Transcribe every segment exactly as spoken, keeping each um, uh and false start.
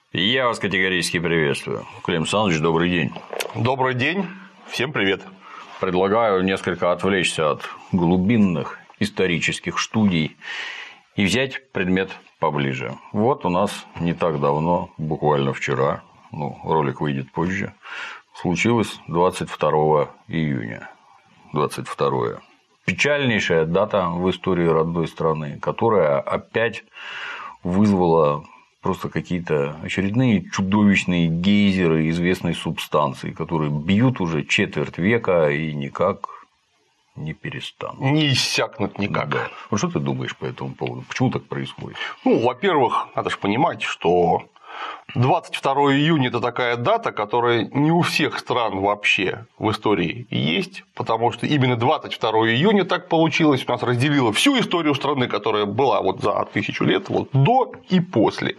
Я вас категорически приветствую. Клим Александрович, добрый день. Добрый день. Всем привет. Предлагаю несколько отвлечься от глубинных исторических студий и взять предмет поближе. Вот у нас не так давно, буквально вчера, ну, ролик выйдет позже, случилось двадцать второго июня. двадцать второе. Печальнейшая дата в истории родной страны, которая опять вызвала просто какие-то очередные чудовищные гейзеры известной субстанции, которые бьют уже четверть века и никак не перестанут. Не иссякнут никак. Да. Вот что ты думаешь по этому поводу? Почему так происходит? Ну, во-первых, надо же понимать, что двадцать второго июня – это такая дата, которая не у всех стран вообще в истории есть, потому что именно двадцать второго июня так получилось, у нас разделило всю историю страны, которая была вот за тысячу лет, вот до и после.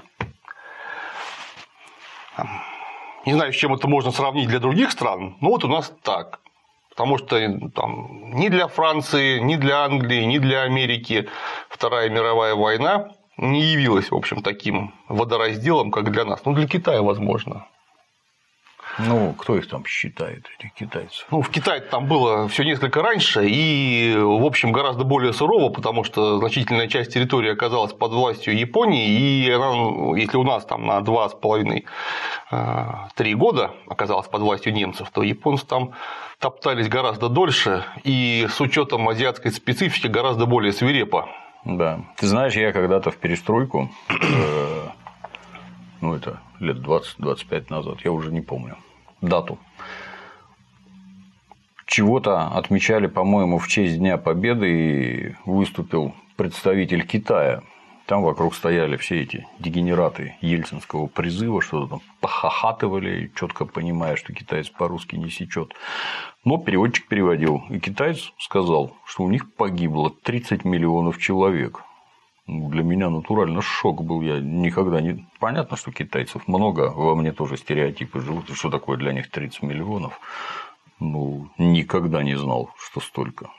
Не знаю, с чем это можно сравнить для других стран, но вот у нас так. Потому что там, ни для Франции, ни для Англии, ни для Америки Вторая мировая война не явилась, в общем, таким водоразделом, как для нас. Ну, для Китая, возможно. Ну, кто их там считает, этих китайцев? Ну, в Китае там было все несколько раньше и, в общем, гораздо более сурово, потому что значительная часть территории оказалась под властью Японии, и она, если у нас там на два с половиной - три года оказалась под властью немцев, то японцы там топтались гораздо дольше и с учетом азиатской специфики гораздо более свирепо. Да. Ты знаешь, я когда-то в перестройку, ну, это лет двадцать - двадцать пять назад, я уже не помню дату, чего-то отмечали, по-моему, в честь Дня Победы, и выступил представитель Китая. Там вокруг стояли все эти дегенераты ельцинского призыва, что-то там похахатывали, четко понимая, что китаец по-русски не сечет. Но переводчик переводил, и китаец сказал, что у них погибло тридцать миллионов человек. Для меня натурально шок был, я никогда не... Понятно, что китайцев много, во мне тоже стереотипы живут, и что такое для них тридцать миллионов, ну, никогда не знал, что столько.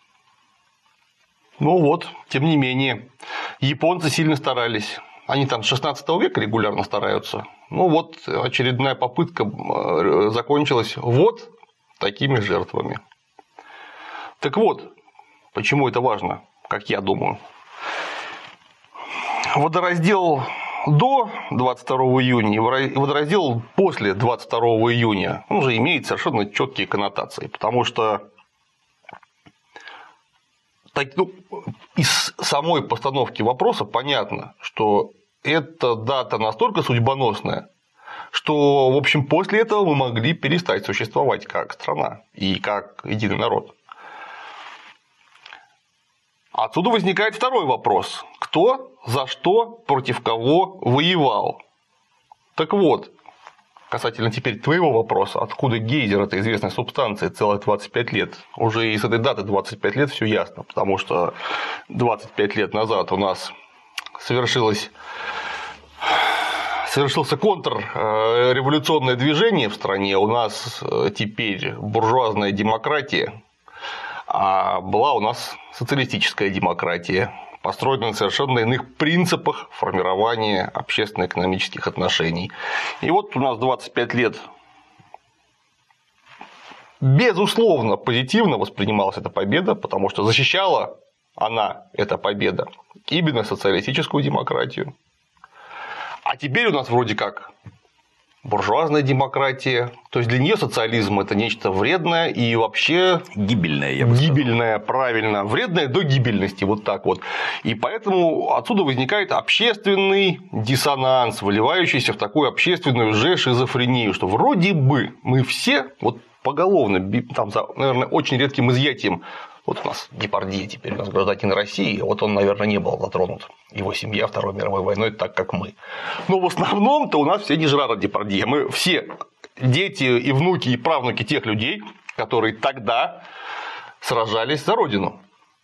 Ну вот, тем не менее, японцы сильно старались, они там с шестнадцатого века регулярно стараются, ну вот очередная попытка закончилась вот такими жертвами. Так вот, почему это важно, как я думаю. Водораздел до двадцать второго июня и водораздел после двадцать второго июня он уже имеет совершенно четкие коннотации, потому что так, ну, из самой постановки вопроса понятно, что эта дата настолько судьбоносная, что, в общем, после этого мы могли перестать существовать как страна и как единый народ. Отсюда возникает второй вопрос. Кто, за что, против кого воевал? Так вот, касательно теперь твоего вопроса, откуда гейзер этой известной субстанции целых двадцать пять лет, уже и с этой даты двадцать пять лет все ясно, потому что двадцать пять лет назад у нас совершилось... совершился контрреволюционное движение в стране, у нас теперь буржуазная демократия, а была у нас социалистическая демократия, построена на совершенно иных принципах формирования общественно-экономических отношений. И вот у нас двадцать пять лет безусловно позитивно воспринималась эта победа, потому что защищала она, эта победа, именно социалистическую демократию. А теперь у нас вроде как буржуазная демократия, то есть для нее социализм – это нечто вредное и вообще гибельное, я бы сказал. Гибельное, правильно, вредное до гибельности, вот так вот. И поэтому отсюда возникает общественный диссонанс, выливающийся в такую общественную же шизофрению, что вроде бы мы все вот поголовно, там, за, наверное, очень редким изъятием. Вот у нас Депардье теперь у нас гражданин России, вот он, наверное, не был затронут. Его семья Второй мировой войной так, как мы. Но в основном-то у нас все не Жерара Депардье. Мы все дети и внуки и правнуки тех людей, которые тогда сражались за Родину.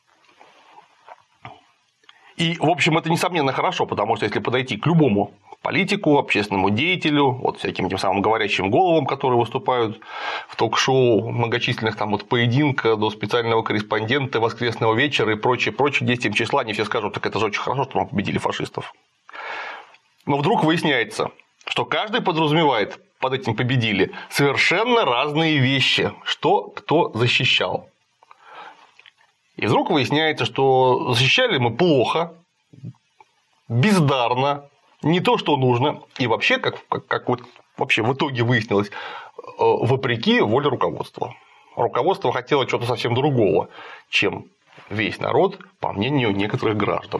И, в общем, это, несомненно, хорошо, потому что если подойти к любому политику, общественному деятелю, вот всяким тем самым говорящим головам, которые выступают в ток-шоу многочисленных, там от поединка до специального корреспондента, воскресного вечера и прочее, прочее, десятым числа, они все скажут, так это же очень хорошо, что мы победили фашистов. Но вдруг выясняется, что каждый подразумевает, под этим победили, совершенно разные вещи, что кто защищал. И вдруг выясняется, что защищали мы плохо, бездарно, не то, что нужно, и вообще, как, как, как вот вообще в итоге выяснилось, вопреки воле руководства. Руководство хотело чего-то совсем другого, чем весь народ, по мнению некоторых граждан.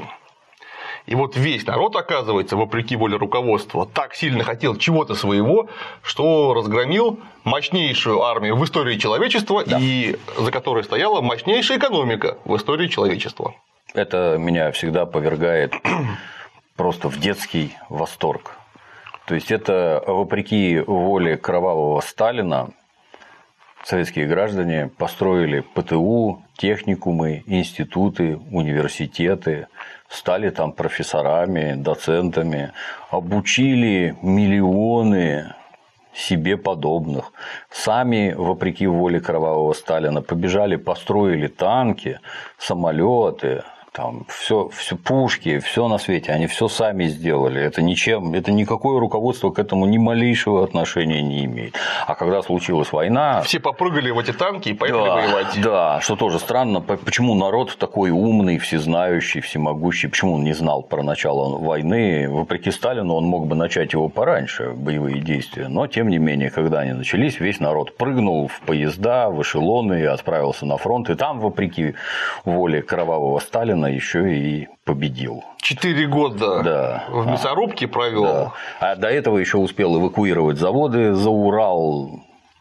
И вот весь народ, оказывается, вопреки воле руководства, так сильно хотел чего-то своего, что разгромил мощнейшую армию в истории человечества, да. И за которой стояла мощнейшая экономика в истории человечества. Это меня всегда повергает просто в детский восторг. То есть это вопреки воле кровавого Сталина советские граждане построили ПТУ, техникумы, институты, университеты, стали там профессорами, доцентами, обучили миллионы себе подобных. Сами, вопреки воле кровавого Сталина, побежали, построили танки, самолеты, там все, все пушки, все на свете, они все сами сделали. Это ничем, это никакое руководство к этому ни малейшего отношения не имеет. А когда случилась война, все попрыгали в эти танки и поехали да, воевать. Да, что тоже странно, почему народ такой умный, всезнающий, всемогущий, почему он не знал про начало войны, вопреки Сталину он мог бы начать его пораньше, боевые действия, но тем не менее, когда они начались, весь народ прыгнул в поезда, в эшелоны, отправился на фронт, и там, вопреки воле кровавого Сталина, еще и победил. Четыре года да. в мясорубке провел. Да. А до этого еще успел эвакуировать заводы за Урал,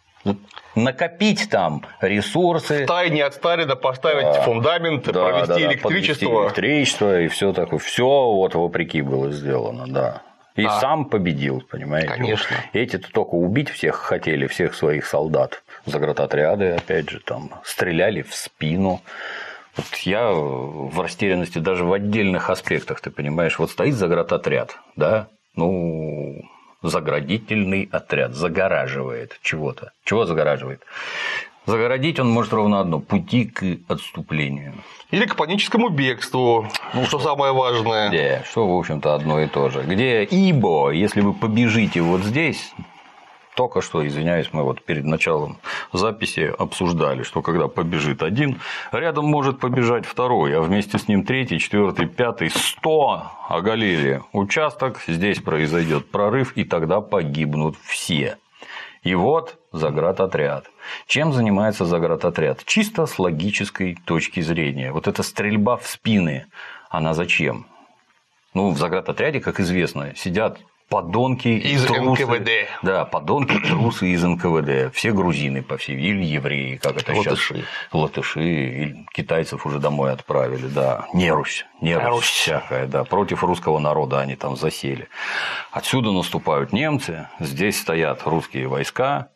накопить там ресурсы. Втайне от Сталина поставить да. фундамент, да, провести да, да, электричество. Подвести электричество и все такое. Все вот вопреки было сделано, да. И да. сам победил, понимаете? Конечно. Эти-то только убить всех хотели, всех своих солдат. Заградотряды, опять же, там стреляли в спину. Вот я в растерянности даже в отдельных аспектах, ты понимаешь, вот стоит заградотряд, да, ну, заградительный отряд, загораживает чего-то. Чего загораживает? Загородить он может ровно одно – пути к отступлению. Или к паническому бегству, ну, что самое важное. Да, что, в общем-то, одно и то же. Где ибо, если вы побежите вот здесь… Только что, извиняюсь, мы вот перед началом записи обсуждали, что когда побежит один, рядом может побежать второй, а вместе с ним третий, четвертый, пятый, сто оголили участок, здесь произойдет прорыв, и тогда погибнут все. И вот заградотряд. Чем занимается заградотряд? Чисто с логической точки зрения. Вот эта стрельба в спины, она зачем? Ну, в заградотряде, как известно, сидят подонки из трусы, эн ка вэ дэ. Да, подонки трусы из эн ка вэ дэ. Все грузины, по всей или евреи, как это латыши. сейчас. Латыши. Или китайцев уже домой отправили, да. Нерусь. Нерусь, Нерусь всякая, да. Против русского народа они там засели. Отсюда наступают немцы, здесь стоят русские войска,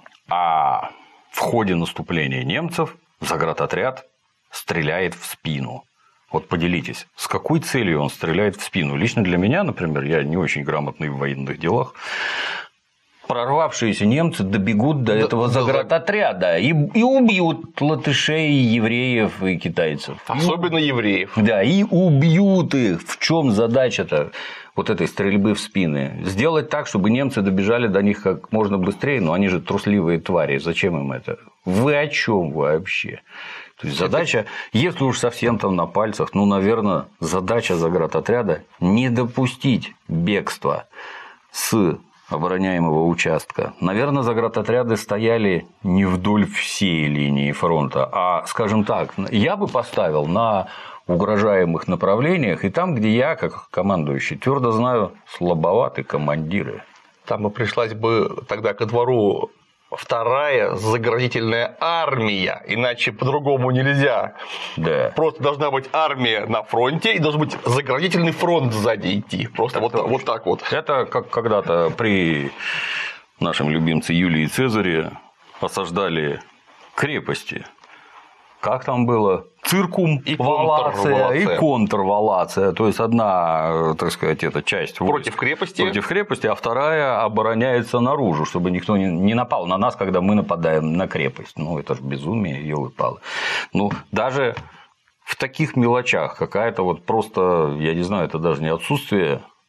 а в ходе наступления немцев заградотряд стреляет в спину. Вот поделитесь, с какой целью он стреляет в спину? Лично для меня, например, я не очень грамотный в военных делах. Прорвавшиеся немцы добегут до этого заградотряда и, и убьют латышей, евреев и китайцев. Особенно и, евреев. Да, и убьют их. В чем задача-то вот этой стрельбы в спины? Сделать так, чтобы немцы добежали до них как можно быстрее, но они же трусливые твари. Зачем им это? Вы о чем вообще? То есть задача, если уж совсем там на пальцах, ну, наверное, задача заградотряда не допустить бегства с обороняемого участка. Наверное, заградотряды стояли не вдоль всей линии фронта, а, скажем так, я бы поставил на угрожаемых направлениях и там, где я, как командующий, твердо знаю, слабоваты командиры. Там бы пришлась бы тогда ко двору вторая заградительная армия, иначе по-другому нельзя. Да. Просто должна быть армия на фронте и должен быть заградительный фронт сзади идти. Просто вот, вот так вот. Это как когда-то при нашем любимце Юлии Цезаре осаждали крепости. Как там было? Циркум, и валация, и контрвалация. То есть одна, так сказать, эта часть против крепости. Против крепости, а вторая обороняется наружу, чтобы никто не напал на нас, когда мы нападаем на крепость. Ну, это же безумие, ёлы-палы. Ну, даже в таких мелочах какая-то вот просто, я не знаю, это даже не отсутствие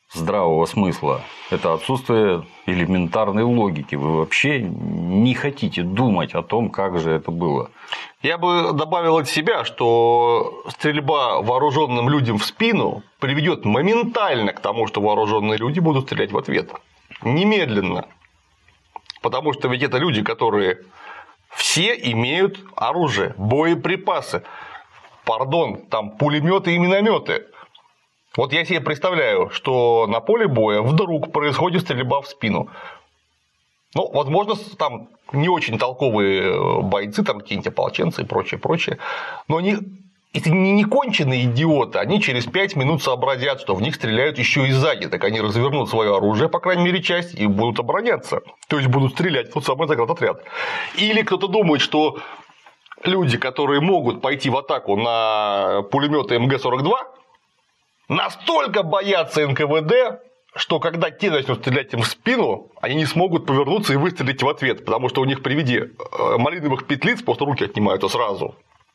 здравого смысла. Это отсутствие элементарной логики. Вы вообще не хотите думать о том, как же это было. Я бы добавил от себя, что стрельба вооруженным людям в спину приведет моментально к тому, что вооруженные люди будут стрелять в ответ. Немедленно. Потому что ведь это люди, которые все имеют оружие, боеприпасы. Пардон, там пулеметы и минометы. Вот я себе представляю, что на поле боя вдруг происходит стрельба в спину. Ну, возможно, там не очень толковые бойцы, там какие-нибудь ополченцы и прочее, прочее. Но они, это не конченые идиоты, они через пять минут сообразят, что в них стреляют еще и сзади. Так они развернут свое оружие, по крайней мере, часть, и будут обороняться. То есть будут стрелять в тот самый заградотряд. Или кто-то думает, что люди, которые могут пойти в атаку на пулеметы эм гэ сорок два, настолько боятся эн ка вэ дэ, что когда те начнут стрелять им в спину, они не смогут повернуться и выстрелить в ответ, потому что у них при виде малиновых петлиц просто руки отнимаются сразу.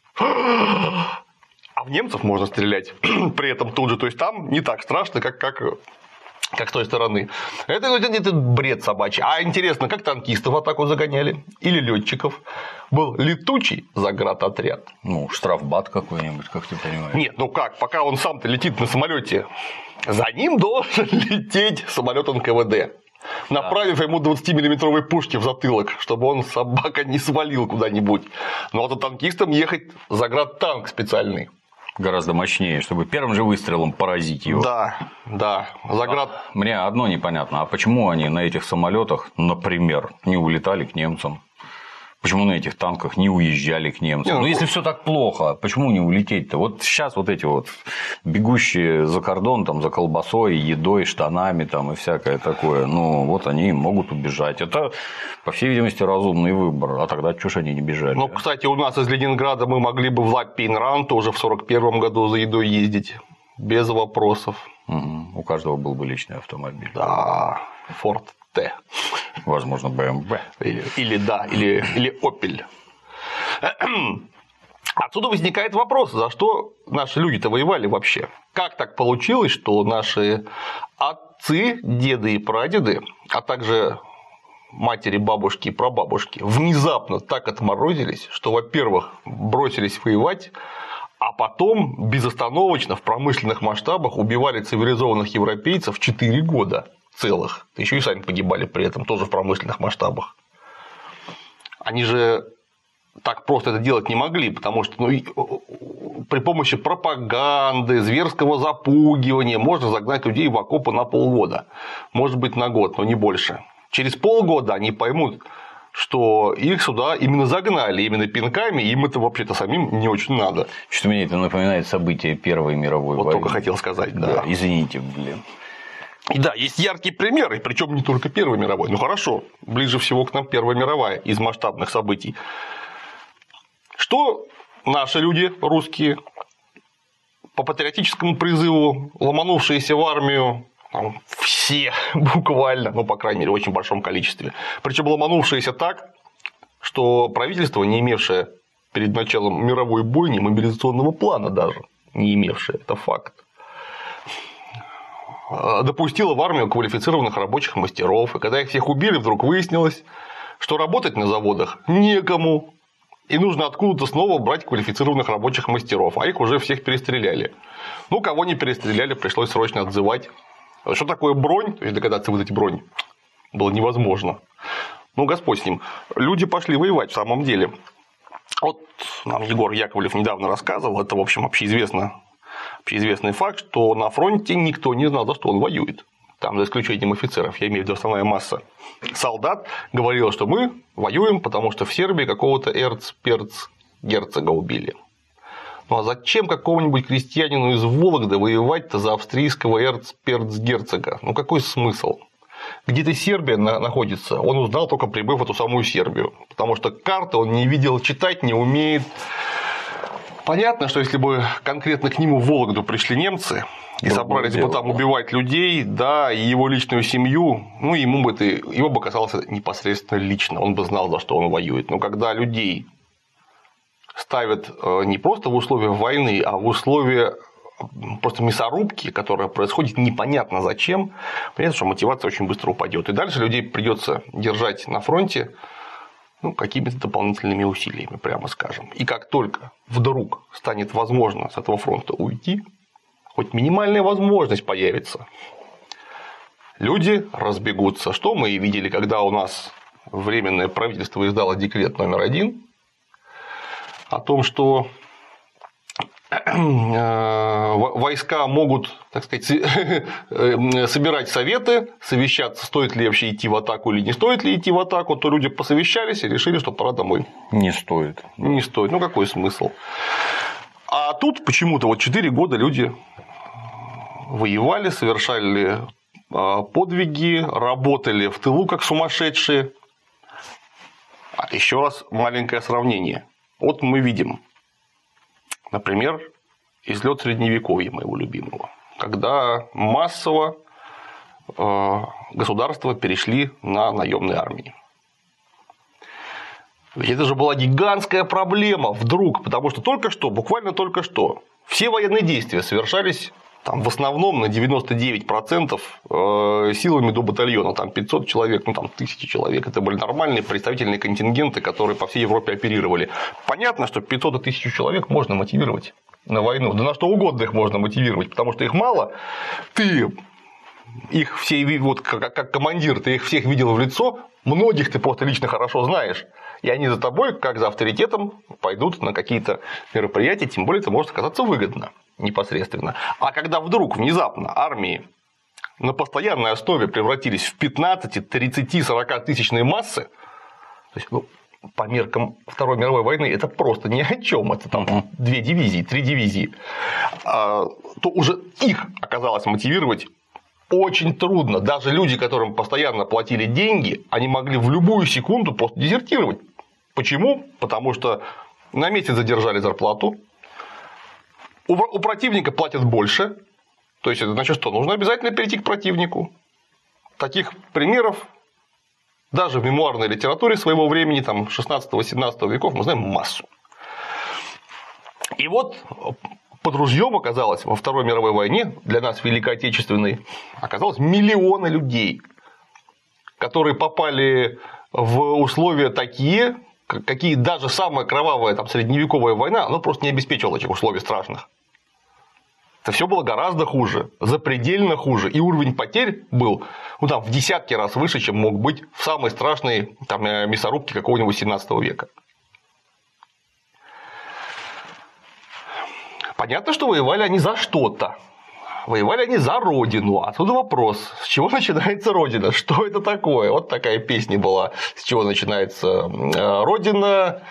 А в немцев можно стрелять при этом тут же, то есть там не так страшно, как, как, как с той стороны. Это, это, это бред собачий. А интересно, как танкистов в атаку загоняли? Или летчиков? Был летучий заградотряд. Ну, штрафбат какой-нибудь, как ты понимаешь. Нет, ну как, пока он сам-то летит на самолете, за ним должен лететь самолет эн ка вэ дэ, направив ему двадцатимиллиметровые пушки в затылок, чтобы он, собака, не свалил куда-нибудь. Но вот а танкистам ехать заградтанк специальный. Гораздо мощнее, чтобы первым же выстрелом поразить его. Да, да. Заград... А мне одно непонятно, а почему они на этих самолетах, например, не улетали к немцам? Почему на этих танках не уезжали к немцам? Не, ну, если все так плохо, почему не улететь-то? Вот сейчас вот эти вот бегущие за кордон, там, за колбасой, едой, штанами там, и всякое такое, ну, вот они могут убежать. Это, по всей видимости, разумный выбор. А тогда чушь они не бежали. Ну, кстати, у нас из Ленинграда мы могли бы в Лаппейнран тоже в сорок первом году за едой ездить. Без вопросов. Угу. У каждого был бы личный автомобиль. Да, Форд Т. Возможно, бэ эм вэ. Или, или да, или, или Opel. Отсюда возникает вопрос, за что наши люди-то воевали вообще? Как так получилось, что наши отцы, деды и прадеды, а также матери, бабушки и прабабушки внезапно так отморозились, что, во-первых, бросились воевать, а потом безостановочно в промышленных масштабах убивали цивилизованных европейцев четыре года целых. Еще и сами погибали при этом, тоже в промышленных масштабах. Они же так просто это делать не могли, потому что ну, при помощи пропаганды, зверского запугивания можно загнать людей в окопы на полгода. Может быть, на год, но не больше. Через полгода они поймут, что их сюда именно загнали, именно пинками, и им это вообще-то самим не очень надо. Что мне это напоминает события Первой мировой вот войны. Вот только хотел сказать, да. да. Извините, блин. И да, есть яркие примеры, причем не только Первой мировой. Ну хорошо, ближе всего к нам Первая мировая из масштабных событий. Что наши люди, русские, по патриотическому призыву, ломанувшиеся в армию, там, все буквально, ну, по крайней мере, в очень большом количестве, причем ломанувшиеся так, что правительство, не имевшее перед началом мировой бойни мобилизационного плана даже, не имевшее, это факт, допустила в армию квалифицированных рабочих мастеров, и когда их всех убили, вдруг выяснилось, что работать на заводах некому, и нужно откуда-то снова брать квалифицированных рабочих мастеров, а их уже всех перестреляли. Ну, кого не перестреляли, пришлось срочно отзывать. Что такое бронь? То есть догадаться выдать бронь было невозможно. Ну, Господь с ним. Люди пошли воевать в самом деле. Вот нам Егор Яковлев недавно рассказывал, это, в общем, общеизвестно. Общеизвестный факт, что на фронте никто не знал, за что он воюет. Там, за исключением офицеров, я имею в виду основная масса солдат, говорила, что мы воюем, потому что в Сербии какого-то эрцперцгерцога убили. Ну а зачем какому-нибудь крестьянину из Вологды воевать-то за австрийского эрцперцгерцога? Ну какой смысл? Где-то Сербия находится, он узнал, только прибыв в эту самую Сербию. Потому что карты он не видел, читать не умеет. Понятно, что если бы конкретно к нему в Вологду пришли немцы и собрались бы там убивать людей, да, и его личную семью, ну, ему бы это, его бы касалось непосредственно лично, он бы знал, за что он воюет. Но когда людей ставят не просто в условия войны, а в условия просто мясорубки, которая происходит непонятно зачем, понятно, что мотивация очень быстро упадет. И дальше людей придется держать на фронте ну, какими-то дополнительными усилиями, прямо скажем. И как только вдруг станет возможно с этого фронта уйти, хоть минимальная возможность появится, люди разбегутся. Что мы и видели, когда у нас Временное правительство издало декрет номер один о том, что войска могут, так сказать, собирать советы, совещаться, стоит ли вообще идти в атаку или не стоит ли идти в атаку, то люди посовещались и решили, что пора домой. Не стоит. Не стоит. Ну, какой смысл? А тут почему-то вот четыре года люди воевали, совершали подвиги, работали в тылу как сумасшедшие. Еще раз маленькое сравнение. Вот мы видим, например, излет Средневековья моего любимого, когда массово государства перешли на наемные армии. Ведь это же была гигантская проблема вдруг, потому что только что, буквально только что, все военные действия совершались там, в основном на девяносто девять процентов силами до батальона, там пятьсот человек, ну там тысячи человек, это были нормальные представительные контингенты, которые по всей Европе оперировали. Понятно, что пятьсот и тысячу человек можно мотивировать на войну, да на что угодно их можно мотивировать, потому что их мало, ты их все, вот как командир, ты их всех видел в лицо, многих ты просто лично хорошо знаешь, и они за тобой, как за авторитетом, пойдут на какие-то мероприятия, тем более это может оказаться выгодно непосредственно. А когда вдруг внезапно армии на постоянной основе превратились в пятнадцать, тридцать, сорок тысячные массы, то есть, ну, по меркам Второй мировой войны это просто ни о чем, это там uh-huh. две дивизии, три дивизии, то уже их оказалось мотивировать очень трудно. Даже люди, которым постоянно платили деньги, они могли в любую секунду просто дезертировать. Почему? Потому что на месяц задержали зарплату, у противника платят больше, то есть это значит, что нужно обязательно перейти к противнику. Таких примеров даже в мемуарной литературе своего времени, там шестнадцатого-семнадцатого веков, мы знаем массу. И вот под ружьем оказалось во Второй мировой войне, для нас Великой Отечественной, оказалось миллионы людей, которые попали в условия такие, какие даже самая кровавая там, средневековая война, она просто не обеспечивала этих условий страшных. Это все было гораздо хуже, запредельно хуже. И уровень потерь был ну, там, в десятки раз выше, чем мог быть в самой страшной там, мясорубке какого-нибудь семнадцатого века. Понятно, что воевали они за что-то. Воевали они за родину. Отсюда вопрос, с чего начинается родина? Что это такое? Вот такая песня была, с чего начинается родина.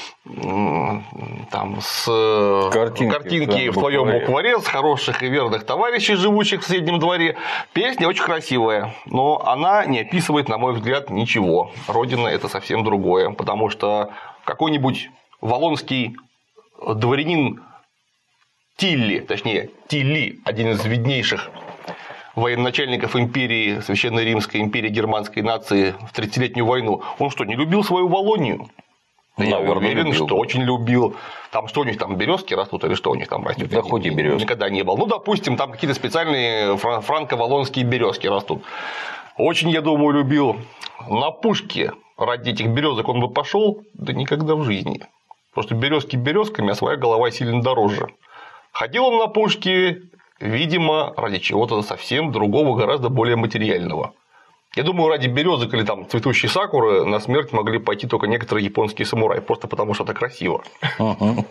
Там, с картинки, картинки в твоем букваре. букваре, с хороших и верных товарищей, живущих в соседнем дворе. Песня очень красивая, но она не описывает, на мой взгляд, ничего. Родина – это совсем другое, потому что какой-нибудь валлонский дворянин Тилли, точнее Тилли, один из виднейших военачальников империи, Священной Римской империи германской нации в тридцатилетнюю войну, он что, не любил свою Валлонию? Да я уверен, любил. что очень любил. Там что у них там березки растут или что у них там растет? Да хоть и березки. Никогда не был. Ну, допустим, там какие-то специальные франко-валлонские березки растут. Очень, я думаю, любил. На пушке ради этих березок он бы пошел, да никогда в жизни. Просто березки березками, а своя голова сильно дороже. Ходил он на пушке, видимо, ради чего-то совсем другого, гораздо более материального. Я думаю, ради березок или там цветущей сакуры на смерть могли пойти только некоторые японские самураи, просто потому что это красиво. Uh-huh.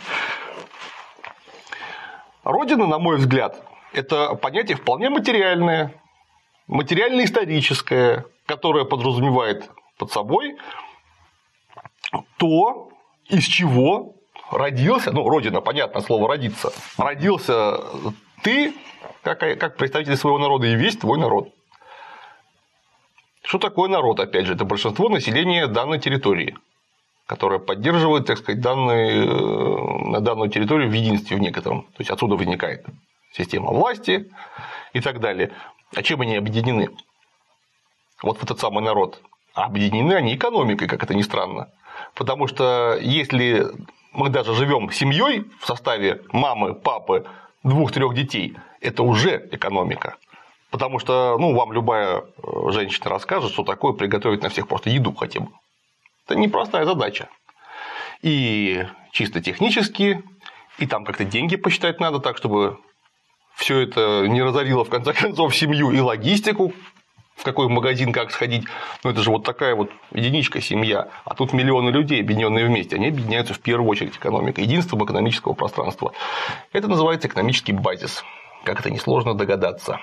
Родина, на мой взгляд, это понятие вполне материальное, материально-историческое, которое подразумевает под собой то, из чего родился, ну, родина, понятно, слово родиться, родился ты, как, как представитель своего народа, и весь твой народ. Что такое народ, опять же? Это большинство населения данной территории, которое поддерживает, так сказать, данные, на данную территорию в единстве в некотором. То есть отсюда возникает система власти и так далее. А чем они объединены? Вот в этот самый народ. А объединены они экономикой, как это ни странно. Потому что если мы даже живем семьей в составе мамы, папы, двух-трех детей – это уже экономика. Потому что ну, вам любая женщина расскажет, что такое приготовить на всех просто еду хотя бы. Это непростая задача. И чисто технически, и там как-то деньги посчитать надо так, чтобы все это не разорило в конце концов семью и логистику, в какой магазин, как сходить. Ну, это же вот такая вот единичка семья. А тут миллионы людей, объединенные вместе. Они объединяются в первую очередь экономикой. Единством экономического пространства. Это называется экономический базис. Как это несложно догадаться.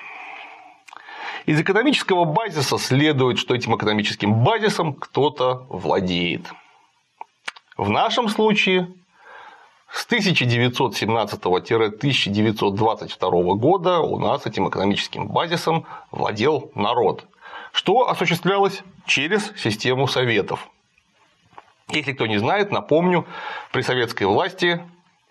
Из экономического базиса следует, что этим экономическим базисом кто-то владеет. В нашем случае с тысяча девятьсот семнадцатого по тысяча девятьсот двадцать второго года у нас этим экономическим базисом владел народ, что осуществлялось через систему советов. Если кто не знает, напомню, при советской власти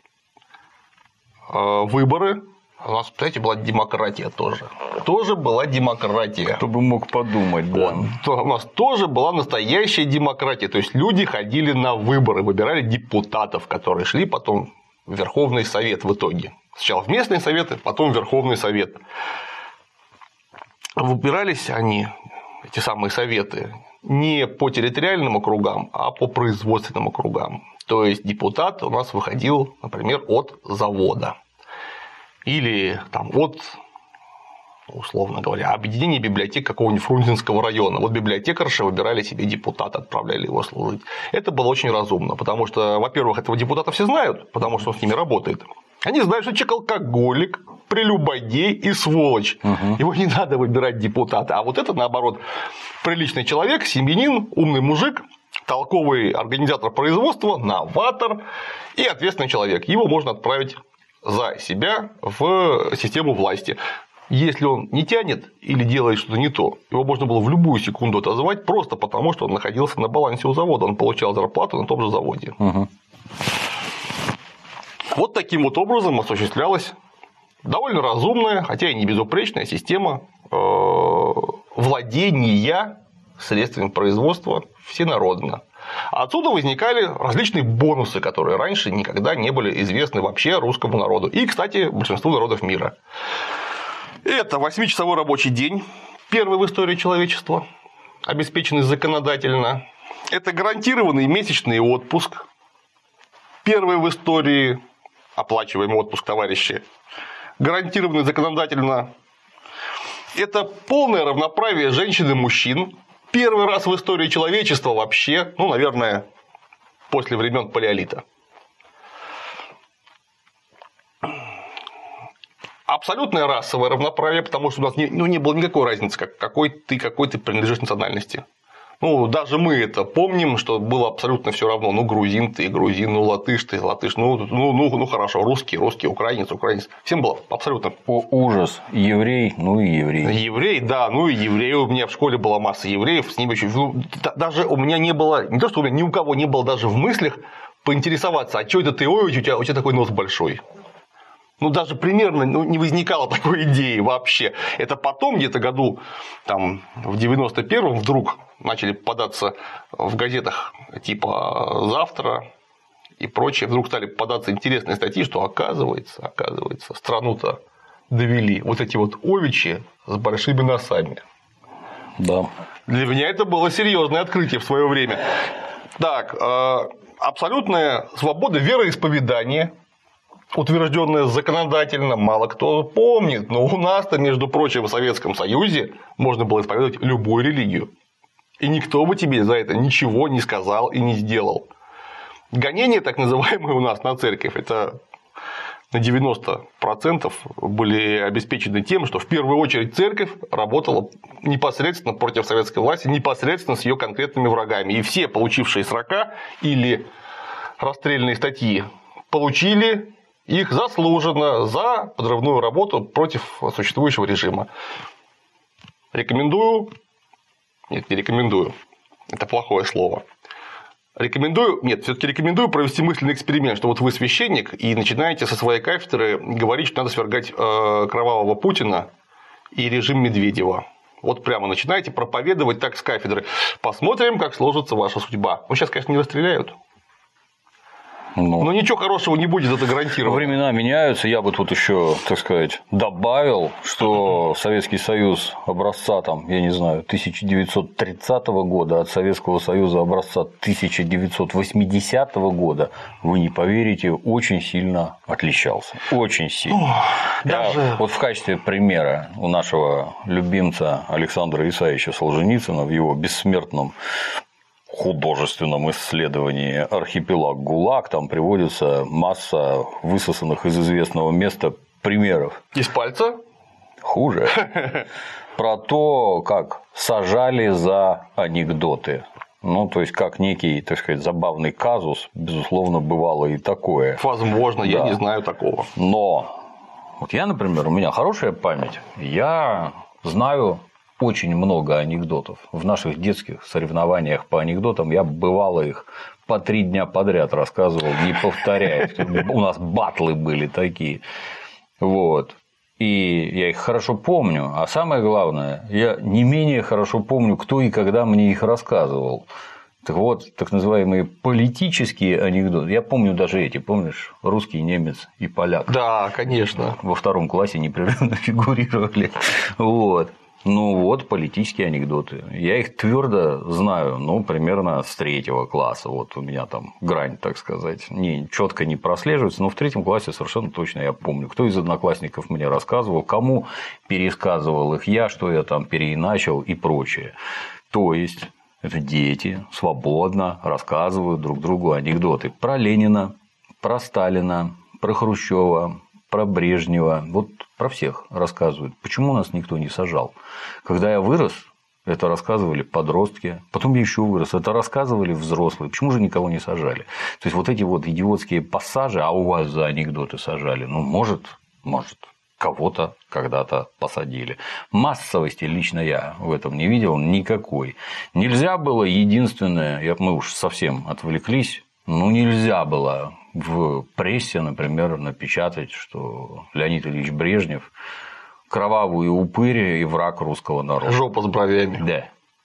выборы, у нас, кстати, была демократия тоже. Тоже была демократия. Кто бы мог подумать, да. Вот. У нас тоже была настоящая демократия. То есть люди ходили на выборы, выбирали депутатов, которые шли потом в Верховный Совет в итоге. Сначала в местные советы, потом в Верховный Совет. Выбирались они, эти самые советы, не по территориальным округам, а по производственным округам. То есть депутат у нас выходил, например, от завода. Или там, от, условно говоря, объединение библиотек какого-нибудь Фрунзенского района. Вот библиотекарши выбирали себе депутата, отправляли его служить. Это было очень разумно, потому что, во-первых, этого депутата все знают, потому что он с ними работает. Они знают, что человек алкоголик, прелюбодей и сволочь. Угу. Его не надо выбирать депутата. А вот это, наоборот, приличный человек, семьянин, умный мужик, толковый организатор производства, новатор и ответственный человек. Его можно отправить за себя в систему власти. Если он не тянет или делает что-то не то, его можно было в любую секунду отозвать просто потому, что он находился на балансе у завода, он получал зарплату на том же заводе. Угу. Вот таким вот образом осуществлялась довольно разумная, хотя и не безупречная система владения средствами производства всенародно. Отсюда возникали различные бонусы, которые раньше никогда не были известны вообще русскому народу. И, кстати, большинству народов мира. Это восьмичасовой рабочий день, первый в истории человечества, обеспеченный законодательно. Это гарантированный месячный отпуск, первый в истории оплачиваемый отпуск, товарищи, гарантированный законодательно. Это полное равноправие женщин и мужчин. Первый раз в истории человечества вообще, ну, наверное, после времен палеолита. Абсолютное расовое равноправие, потому что у нас не, ну, не было никакой разницы, как, какой ты, какой ты принадлежишь национальности. Ну, даже мы это помним, что было абсолютно все равно. Ну, грузин ты, грузин, ну, латыш ты, латыш, ну, ну, ну, ну хорошо, русский, русский, украинец, украинец. Всем было абсолютно. О, ужас. Еврей, ну и еврей. Еврей, да, ну и еврей. У меня в школе была масса евреев, с ними еще. Ну, даже у меня не было, не то, что у меня ни у кого не было даже в мыслях поинтересоваться, а что это ты, ой, у тебя, у тебя такой нос большой. Ну, даже примерно ну, не возникало такой идеи вообще. Это потом, где-то году там, в девяносто первом вдруг начали попадаться в газетах типа «Завтра» и прочее. Вдруг стали попадаться интересные статьи, что оказывается, оказывается, страну-то довели вот эти вот овечи с большими носами. Да. Для меня это было серьезное открытие в свое время. Так, абсолютная свобода вероисповедания, утвержденное законодательно, мало кто помнит, но у нас-то, между прочим, в Советском Союзе можно было исповедовать любую религию. И никто бы тебе за это ничего не сказал и не сделал. Гонения, так называемые у нас на церковь, это на девяносто процентов были обеспечены тем, что в первую очередь церковь работала непосредственно против советской власти, непосредственно с ее конкретными врагами. И все, получившие срока или расстрельные статьи, получили их заслуженно за подрывную работу против существующего режима. Рекомендую. Нет, не рекомендую. Это плохое слово. Рекомендую. Нет, все-таки рекомендую провести мысленный эксперимент, что вот вы священник и начинаете со своей кафедры говорить, что надо свергать кровавого Путина и режим Медведева. Вот прямо начинаете проповедовать так с кафедры. Посмотрим, как сложится ваша судьба. Ну, сейчас, конечно, не расстреляют. Ну, Но ничего хорошего не будет, это гарантированно. Времена меняются. Я бы тут еще, так сказать, добавил, что Советский Союз образца, там, я не знаю, тысяча девятьсот тридцатого года от Советского Союза образца тысяча девятьсот восьмидесятого года, вы не поверите, очень сильно отличался. Очень сильно. Ох, даже... Я, вот в качестве примера у нашего любимца Александра Исаевича Солженицына в его бессмертном художественном исследовании «Архипелаг ГУЛАГ» там приводится масса высосанных из известного места примеров. Из пальца? Хуже. Про то, как сажали за анекдоты. Ну, то есть, как некий, так сказать, забавный казус, безусловно, бывало и такое. Возможно, да. Я не знаю такого. Но вот я, например, у меня хорошая память. Я знаю очень много анекдотов. В наших детских соревнованиях по анекдотам я бывало их по три дня подряд рассказывал, не повторяя. У нас баттлы были такие. Вот. И я их хорошо помню. А самое главное, я не менее хорошо помню, кто и когда мне их рассказывал. Так вот, так называемые политические анекдоты. Я помню даже эти, помнишь, русский, немец и поляк. Да, конечно. Во втором классе непрерывно фигурировали. Вот. Ну вот, политические анекдоты. Я их твердо знаю, ну, примерно с третьего класса. Вот у меня там грань, так сказать, не, четко не прослеживается, но в третьем классе совершенно точно я помню, кто из одноклассников мне рассказывал, кому пересказывал их я, что я там переиначил и прочее. То есть, это дети свободно рассказывают друг другу анекдоты про Ленина, про Сталина, про Хрущева, про Брежнева, вот про всех рассказывают. Почему нас никто не сажал? Когда я вырос, это рассказывали подростки, потом я еще вырос, это рассказывали взрослые. Почему же никого не сажали? То есть, вот эти вот идиотские пассажи, а у вас за анекдоты сажали, ну, может, может, кого-то когда-то посадили. Массовости лично я в этом не видел никакой. Нельзя было, единственное, мы уж совсем отвлеклись, ну, нельзя было в прессе, например, напечатать, что Леонид Ильич Брежнев – кровавый упырь и враг русского народа. Жопа с бровями. Да.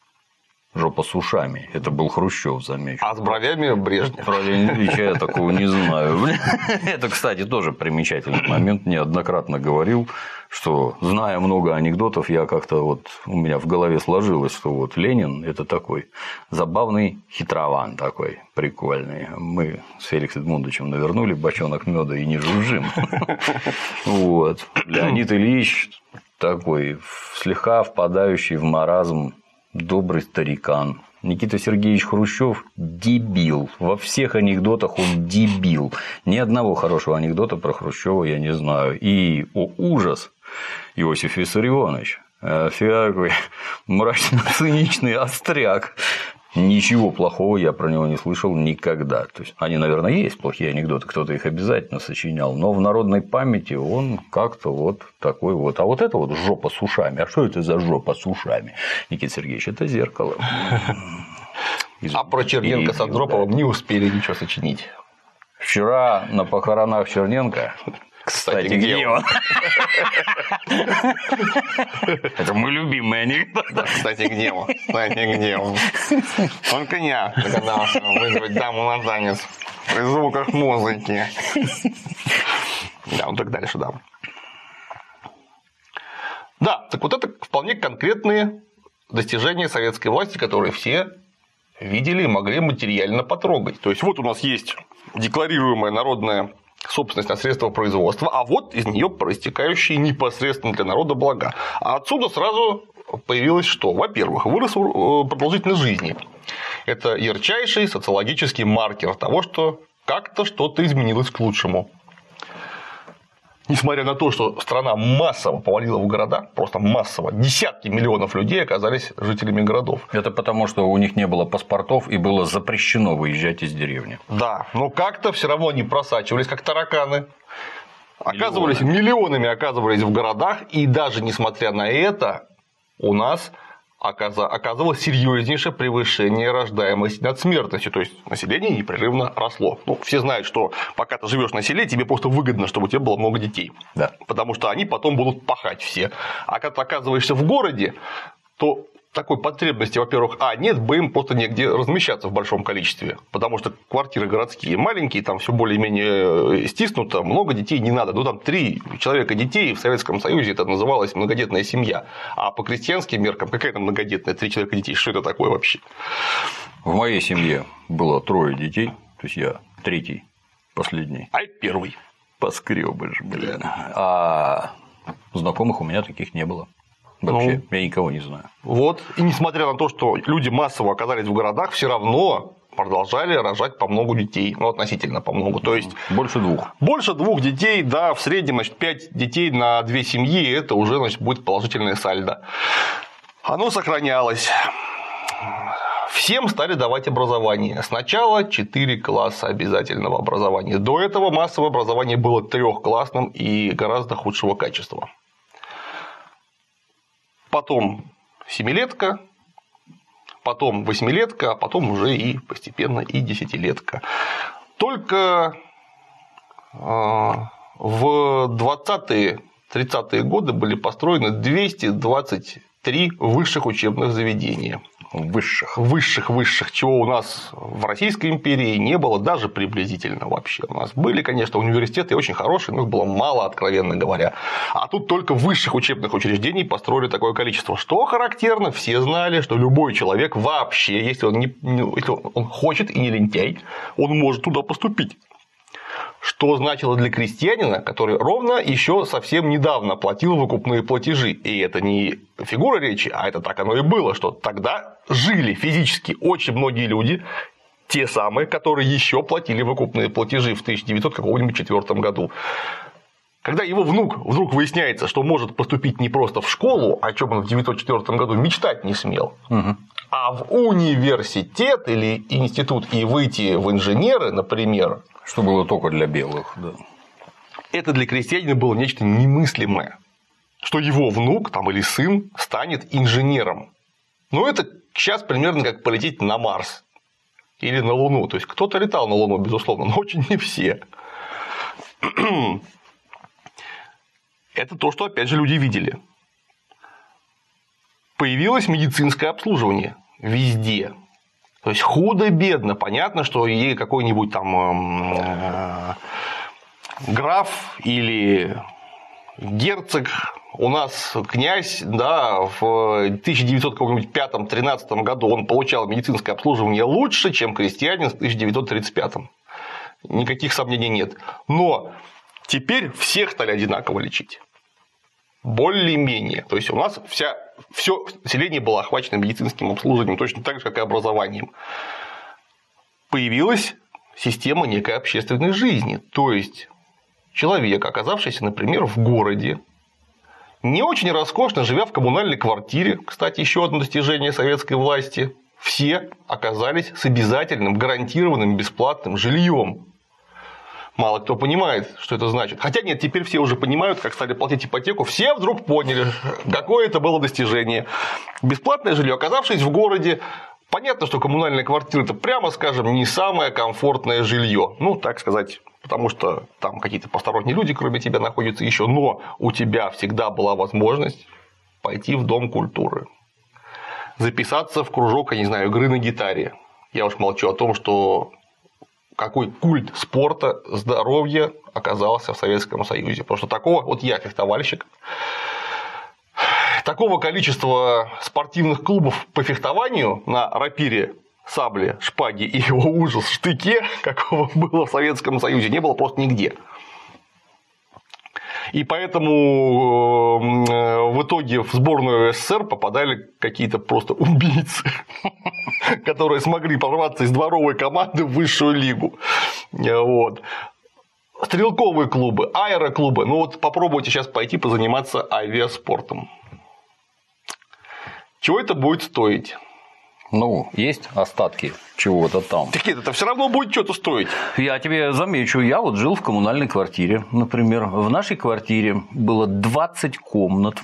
Жопа с ушами. Это был Хрущев, замечу. А с бровями Брежнев. Про Леонида Ильича я такого не знаю. Это, кстати, тоже примечательный момент. Неоднократно говорил, что, зная много анекдотов, я как-то вот у меня в голове сложилось, что вот Ленин – это такой забавный хитрован такой, прикольный. Мы с Феликсом Эдмундовичем навернули бочонок меда и не жужжим. Вот. Леонид Ильич такой слегка впадающий в маразм добрый старикан. Никита Сергеевич Хрущев – дебил. Во всех анекдотах он дебил. Ни одного хорошего анекдота про Хрущева я не знаю. И, о ужас, Иосиф Виссарионович – такой мрачно-циничный остряк. Ничего плохого я про него не слышал никогда. То есть, они, наверное, есть плохие анекдоты, кто-то их обязательно сочинял, но в народной памяти он как-то вот такой вот. А вот это вот жопа с ушами. А что это за жопа с ушами? Никита Сергеевич, это зеркало. А про Черненко с Андроповым не успели ничего сочинить. Вчера на похоронах Черненко. Кстати, Кстати, где он? Это мой любимый анекдот. Кстати, где он? Кстати, где он? Он коня догадался вызвать даму на танец при звуках музыки. Да, он так дальше, да. Да, так вот это вполне конкретные достижения советской власти, которые все видели и могли материально потрогать. То есть, вот у нас есть декларируемая народная собственность на средства производства, а вот из нее проистекающие непосредственно для народа блага. А отсюда сразу появилось что? Во-первых, вырос продолжительность жизни. Это ярчайший социологический маркер того, что как-то что-то изменилось к лучшему. Несмотря на то, что страна массово повалила в города, просто массово, десятки миллионов людей оказались жителями городов. Это потому, что у них не было паспортов и было запрещено выезжать из деревни. Да, но как-то все равно они просачивались, как тараканы. Оказывались Миллионы. миллионами оказывались в городах, и даже несмотря на это, у нас оказывалось серьезнейшее превышение рождаемости над смертностью, то есть население непрерывно росло. Ну, все знают, что пока ты живешь на селе, тебе просто выгодно, чтобы у тебя было много детей, да. Потому что они потом будут пахать все. А когда ты оказываешься в городе, то такой потребности, во-первых, а, нет, б, им просто негде размещаться в большом количестве, потому что квартиры городские маленькие, там все более-менее стиснуто, много детей не надо, ну там три человека детей, в Советском Союзе это называлось многодетная семья, а по крестьянским меркам какая там многодетная, три человека детей, что это такое вообще? В моей семье было трое детей, то есть я третий, последний. А я первый. Поскребыш, блин. А знакомых у меня таких не было. Вообще, ну, я никого не знаю. Вот. И несмотря на то, что люди массово оказались в городах, все равно продолжали рожать по много детей. Ну, относительно по много. То есть больше двух. Больше двух детей, да, в среднем, значит, пять детей на две семьи, это уже, значит, будет положительное сальдо. Оно сохранялось. Всем стали давать образование. Сначала четыре класса обязательного образования. До этого массовое образование было трехклассным и гораздо худшего качества. Потом семилетка, потом восьмилетка, а потом уже и постепенно и десятилетка. Только в двадцатые-тридцатые годы были построены двести двадцать три высших учебных заведения. Высших. Высших, высших, чего у нас в Российской империи не было даже приблизительно вообще. У нас были, конечно, университеты очень хорошие, но их было мало, откровенно говоря. А тут только высших учебных учреждений построили такое количество. Что характерно, все знали, что любой человек вообще, если он, не, если он хочет и не лентяй, он может туда поступить. Что значило для крестьянина, который ровно еще совсем недавно платил выкупные платежи. И это не фигура речи, а это так оно и было, что тогда жили физически очень многие люди, те самые, которые еще платили выкупные платежи в тысяча девятьсот четвёртом году. Когда его внук вдруг выясняется, что может поступить не просто в школу, о чем он в девятьсот четвёртом году мечтать не смел, угу. а в университет или институт и выйти в инженеры, например. Что было только для белых, да. Это для крестьянина было нечто немыслимое, что его внук там, или сын станет инженером. Ну, это сейчас примерно как полететь на Марс или на Луну. То есть кто-то летал на Луну, безусловно, но очень не все. Это то, что, опять же, люди видели. Появилось медицинское обслуживание везде. То есть худо-бедно. Понятно, что и какой-нибудь там э, граф или герцог, у нас князь, да, в тысяча девятьсот пятом-тринадцатом году он получал медицинское обслуживание лучше, чем крестьянин в тысяча девятьсот тридцать пятом. Никаких сомнений нет. Но теперь всех стали одинаково лечить. Более-менее. То есть у нас вся, все население было охвачено медицинским обслуживанием, точно так же, как и образованием. Появилась система некой общественной жизни. То есть человек, оказавшийся, например, в городе, не очень роскошно, живя в коммунальной квартире, кстати, еще одно достижение советской власти, все оказались с обязательным, гарантированным бесплатным жильем. Мало кто понимает, что это значит. Хотя нет, теперь все уже понимают, как стали платить ипотеку. Все вдруг поняли, какое это было достижение. Бесплатное жилье, оказавшись в городе, понятно, что коммунальная квартира – это, прямо скажем, не самое комфортное жилье. Ну, так сказать, потому что там какие-то посторонние люди, кроме тебя, находятся еще. Но у тебя всегда была возможность пойти в Дом культуры, записаться в кружок, я не знаю, игры на гитаре. Я уж молчу о том, что какой культ спорта, здоровья оказался в Советском Союзе. Потому что такого, вот я фехтовальщик, такого количества спортивных клубов по фехтованию на рапире, сабле, шпаге и его ужас штыке, какого было в Советском Союзе, не было просто нигде. И поэтому в итоге в сборную СССР попадали какие-то просто убийцы, которые смогли прорваться из дворовой команды в высшую лигу. Вот. Стрелковые клубы, аэроклубы. Ну вот попробуйте сейчас пойти позаниматься авиаспортом. Чего это будет стоить? Ну, есть остатки чего-то там. Так нет, это все равно будет что-то стоить. Я тебе замечу, я вот жил в коммунальной квартире, например. В нашей квартире было двадцать комнат,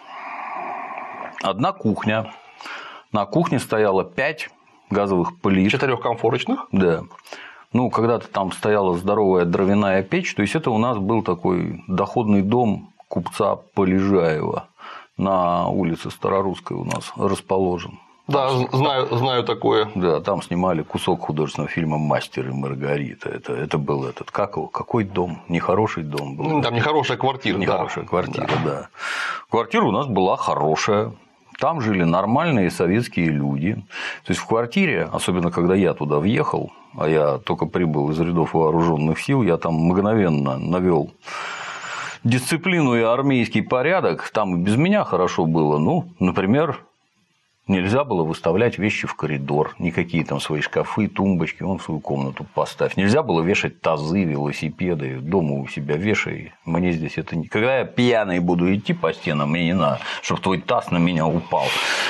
одна кухня. На кухне стояло пять газовых плит. Четырехкомфорочных? Да. Ну, когда-то там стояла здоровая дровяная печь, то есть это у нас был такой доходный дом купца Полежаева. на улице Старорусской у нас расположен. Да, знаю, знаю такое. Да, там снимали кусок художественного фильма «Мастер и Маргарита». Это, это был этот, как его, какой дом? Нехороший дом был. Ну, там нехорошая квартира. Нехорошая да. квартира, да. да. Квартира у нас была хорошая. Там жили нормальные советские люди. То есть в квартире, особенно когда я туда въехал, а я только прибыл из рядов вооруженных сил, я там мгновенно навел дисциплину и армейский порядок. Там и без меня хорошо было. Ну, например, нельзя было выставлять вещи в коридор, никакие там свои шкафы, тумбочки, он в свою комнату поставь. Нельзя было вешать тазы, велосипеды, дома у себя вешай. Мне здесь это не... Когда я пьяный буду идти по стенам, мне не надо, чтобы твой таз на меня упал.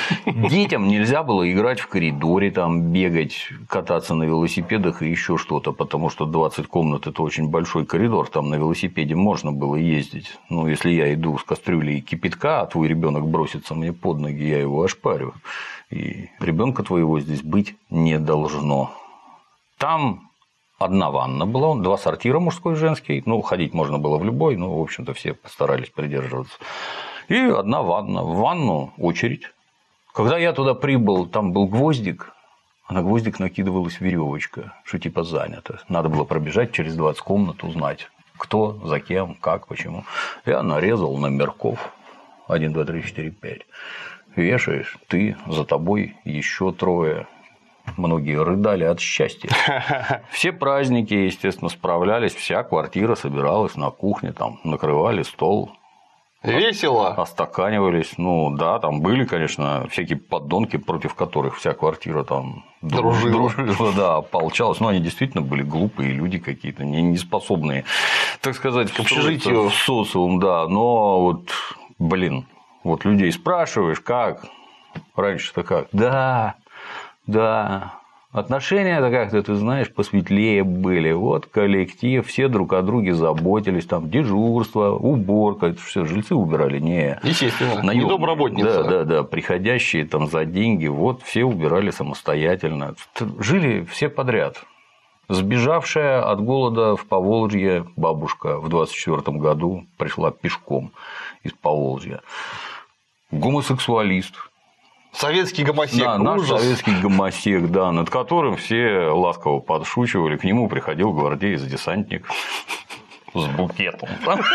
Детям нельзя было играть в коридоре, там, бегать, кататься на велосипедах и еще что-то, потому что двадцать комнат – это очень большой коридор, там на велосипеде можно было ездить. Ну, если я иду с кастрюлей кипятка, а твой ребенок бросится мне под ноги, я его ошпарю. И ребенка твоего здесь быть не должно. Там одна ванна была, два сортира, мужской и женский. Ну, ходить можно было в любой, но, в общем-то, все постарались придерживаться. И одна ванна. В ванну очередь. Когда я туда прибыл, там был гвоздик, а на гвоздик накидывалась веревочка, что типа занято. Надо было пробежать через двадцать комнат, узнать, кто, за кем, как, почему. Я нарезал номерков. один, два, три, четыре, пять. Вешаешь, ты, за тобой еще трое. Многие рыдали от счастья. Все праздники, естественно, справлялись, вся квартира собиралась на кухне, там накрывали стол. Весело. Остаканивались. Ну да, там были, конечно, всякие подонки, против которых вся квартира там дружила. дружила, да, ополчалась. Но они действительно были глупые люди какие-то, не способные, так сказать, к общежитию. В социум, да. Но вот, блин. Вот людей спрашиваешь, как? Раньше-то как? Да, да. Отношения-то как-то, ты знаешь, посветлее были. Вот коллектив, все друг о друге заботились. Там дежурство, уборка. Это все жильцы убирали. Не, естественно. наём... Не домработница. Да, да, да. Приходящие там за деньги. Вот все убирали самостоятельно. Жили все подряд. Сбежавшая от голода в Поволжье бабушка в двадцать четвёртом году пришла пешком из Поволжья. Гомосексуалист. Советский гомосек. Да, наш ужас. советский гомосек, да, над которым все ласково подшучивали. К нему приходил гвардеец-десантник с букетом.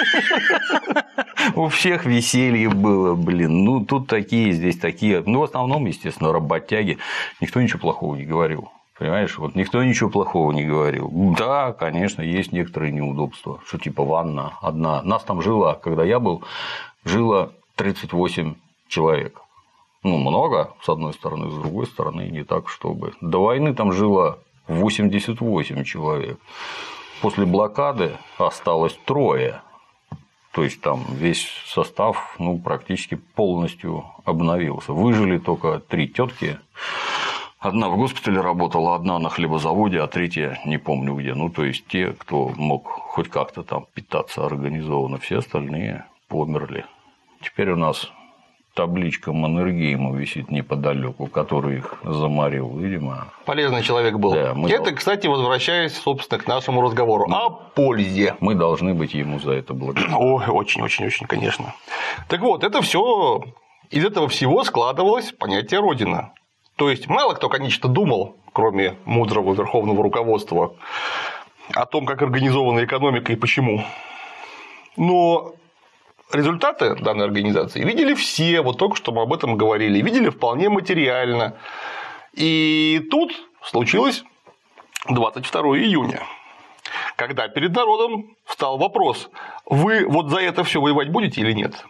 У всех веселье было, блин. Ну, тут такие, здесь такие. Ну, в основном, естественно, работяги. Никто ничего плохого не говорил. Понимаешь, вот никто ничего плохого не говорил. Да, конечно, есть некоторые неудобства, что типа ванна одна. Нас там жило, когда я был, жило тридцать восемь человек. Ну, много, с одной стороны, с другой стороны, не так, чтобы. До войны там жило восемьдесят восемь человек. После блокады осталось трое. То есть там весь состав, ну, практически полностью обновился. Выжили только три тетки. Одна в госпитале работала, одна на хлебозаводе, а третья не помню где. Ну, то есть те, кто мог хоть как-то там питаться организованно, все остальные померли. Теперь у нас табличка Маннергейма висит неподалеку, который их заморил, видимо. Полезный человек был. Да, мы... Это, кстати, возвращаясь, собственно, к нашему разговору мы... о пользе. Мы должны быть ему за это благодарны. Ой, очень-очень-очень, конечно. Так вот, это все из этого всего складывалось понятие Родина. То есть мало кто, конечно, думал, кроме мудрого верховного руководства, о том, как организована экономика и почему. Но результаты данной организации видели все, вот только что мы об этом говорили, видели вполне материально. И тут случилось двадцать второго июня, когда перед народом встал вопрос: вы вот за это все воевать будете или нет?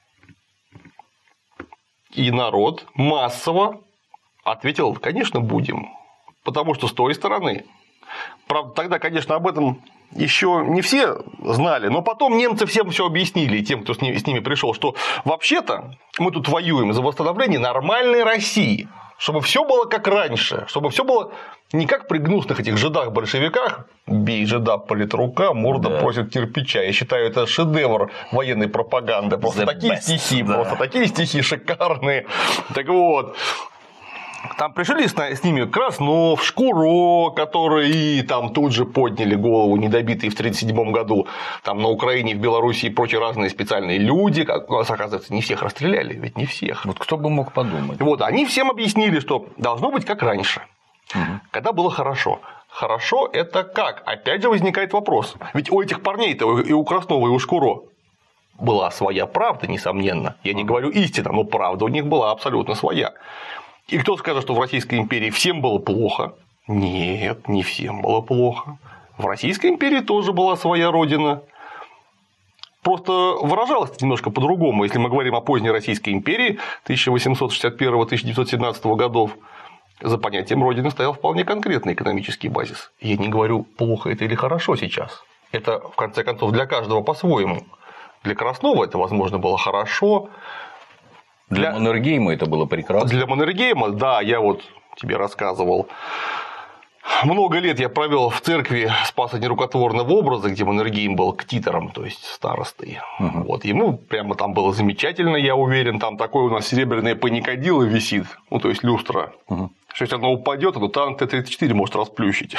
И народ массово ответил: конечно, будем. Потому что с той стороны. Правда, тогда, конечно, об этом еще не все знали, но потом немцы всем все объяснили, тем, кто с ними, с ними пришел, что вообще-то мы тут воюем за восстановление нормальной России, чтобы все было как раньше, чтобы все было не как при гнусных этих жидах-большевиках. Бей жида, политрука, морда да. просит кирпича. Я считаю, это шедевр военной пропаганды. Просто The такие best, стихи, да. просто такие стихи шикарные. Так вот. Там пришли с ними Краснов, Шкуро, которые там тут же подняли голову, недобитые в тридцать седьмом году, там на Украине, в Беларуси и прочие разные специальные люди, как у нас, оказывается, не всех расстреляли, ведь не всех. Вот кто бы мог подумать. Вот, они всем объяснили, что должно быть как раньше, угу. когда было хорошо. Хорошо – это как? Опять же возникает вопрос. Ведь у этих парней-то и у Краснова, и у Шкуро была своя правда, несомненно. Я не говорю истина, но правда у них была абсолютно своя. И кто скажет, что в Российской империи всем было плохо? Нет, не всем было плохо. В Российской империи тоже была своя родина. Просто выражалось это немножко по-другому. Если мы говорим о поздней Российской империи тысяча восемьсот шестьдесят первого — тысяча девятьсот семнадцатого годов, за понятием родины стоял вполне конкретный экономический базис. Я не говорю, плохо это или хорошо сейчас. Это, в конце концов, для каждого по-своему. Для Краснова это, возможно, было хорошо. Для, для Маннергейма это было прекрасно. Для Маннергейма, да, я вот тебе рассказывал. Много лет я провел в церкви Спаса Нерукотворного образа, где Маннергейм был ктитором, то есть старостой. Угу. Вот, ему прямо там было замечательно, я уверен. Там такое у нас серебряное паникадило висит, ну, то есть люстра. Угу. Что если оно упадет, то танк Т тридцать четыре может расплющить.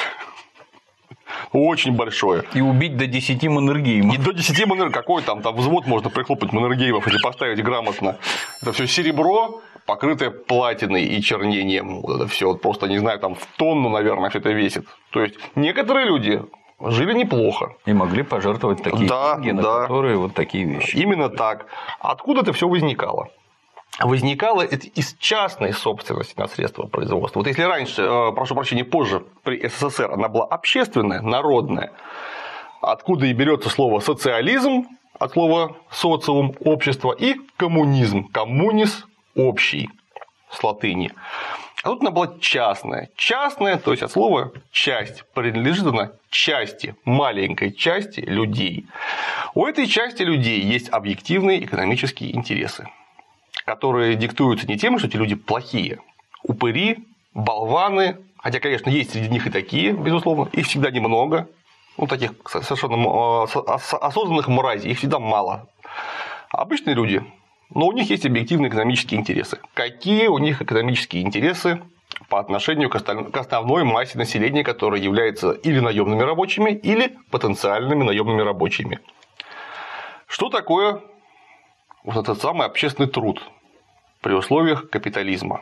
Очень большое. И убить до десяти Маннергеймов. И до десяти Маннергеймов. Какой там, там взвод можно прихлопнуть Маннергеймов, если поставить грамотно. Это все серебро, покрытое платиной и чернением. Вот это все просто, не знаю, там в тонну, наверное, все это весит. То есть некоторые люди жили неплохо. И могли пожертвовать такие да, деньги, да. на которые вот такие вещи. Именно так. Откуда это все возникало? Возникало это из частной собственности на средства производства. Вот если раньше, прошу прощения, позже при СССР она была общественная, народная, откуда и берется слово социализм, от слова социум, общество, и коммунизм, коммунис, общий, с латыни. А тут она была частная. Частная, то есть от слова часть, принадлежит она части, маленькой части людей. У этой части людей есть объективные экономические интересы, которые диктуются не тем, что эти люди плохие. Упыри, болваны, хотя, конечно, есть среди них и такие, безусловно, их всегда немного, ну, таких совершенно осознанных мразей, их всегда мало. Обычные люди, но у них есть объективные экономические интересы. Какие у них экономические интересы по отношению к основной массе населения, которая является или наемными рабочими, или потенциальными наемными рабочими? Что такое вот этот самый общественный труд при условиях капитализма?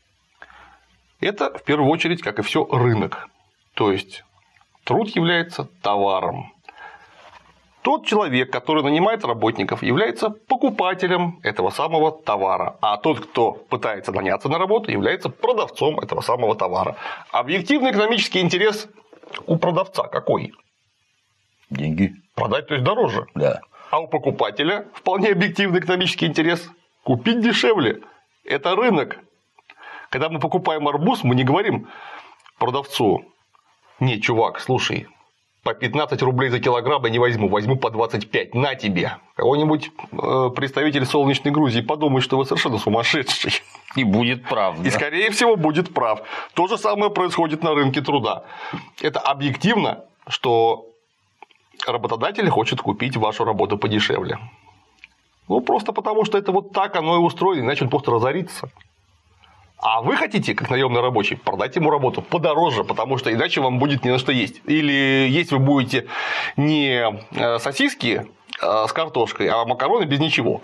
Это, в первую очередь, как и все, рынок. То есть, труд является товаром. Тот человек, который нанимает работников, является покупателем этого самого товара. А тот, кто пытается наняться на работу, является продавцом этого самого товара. Объективный экономический интерес у продавца какой? Деньги. Продать, то есть дороже. Да. А у покупателя вполне объективный экономический интерес – купить дешевле. Это рынок. Когда мы покупаем арбуз, мы не говорим продавцу: не, чувак, слушай, по пятнадцать рублей за килограмм я не возьму, возьму по двадцать пять, на тебе. Какой-нибудь представитель солнечной Грузии подумает, что вы совершенно сумасшедший. И будет прав. Да? И, скорее всего, будет прав. То же самое происходит на рынке труда. Это объективно, что работодатель хочет купить вашу работу подешевле. Ну, просто потому, что это вот так оно и устроено, иначе он просто разорится. А вы хотите, как наемный рабочий, продать ему работу подороже, потому что иначе вам будет не на что есть. Или есть вы будете не сосиски с картошкой, а макароны без ничего.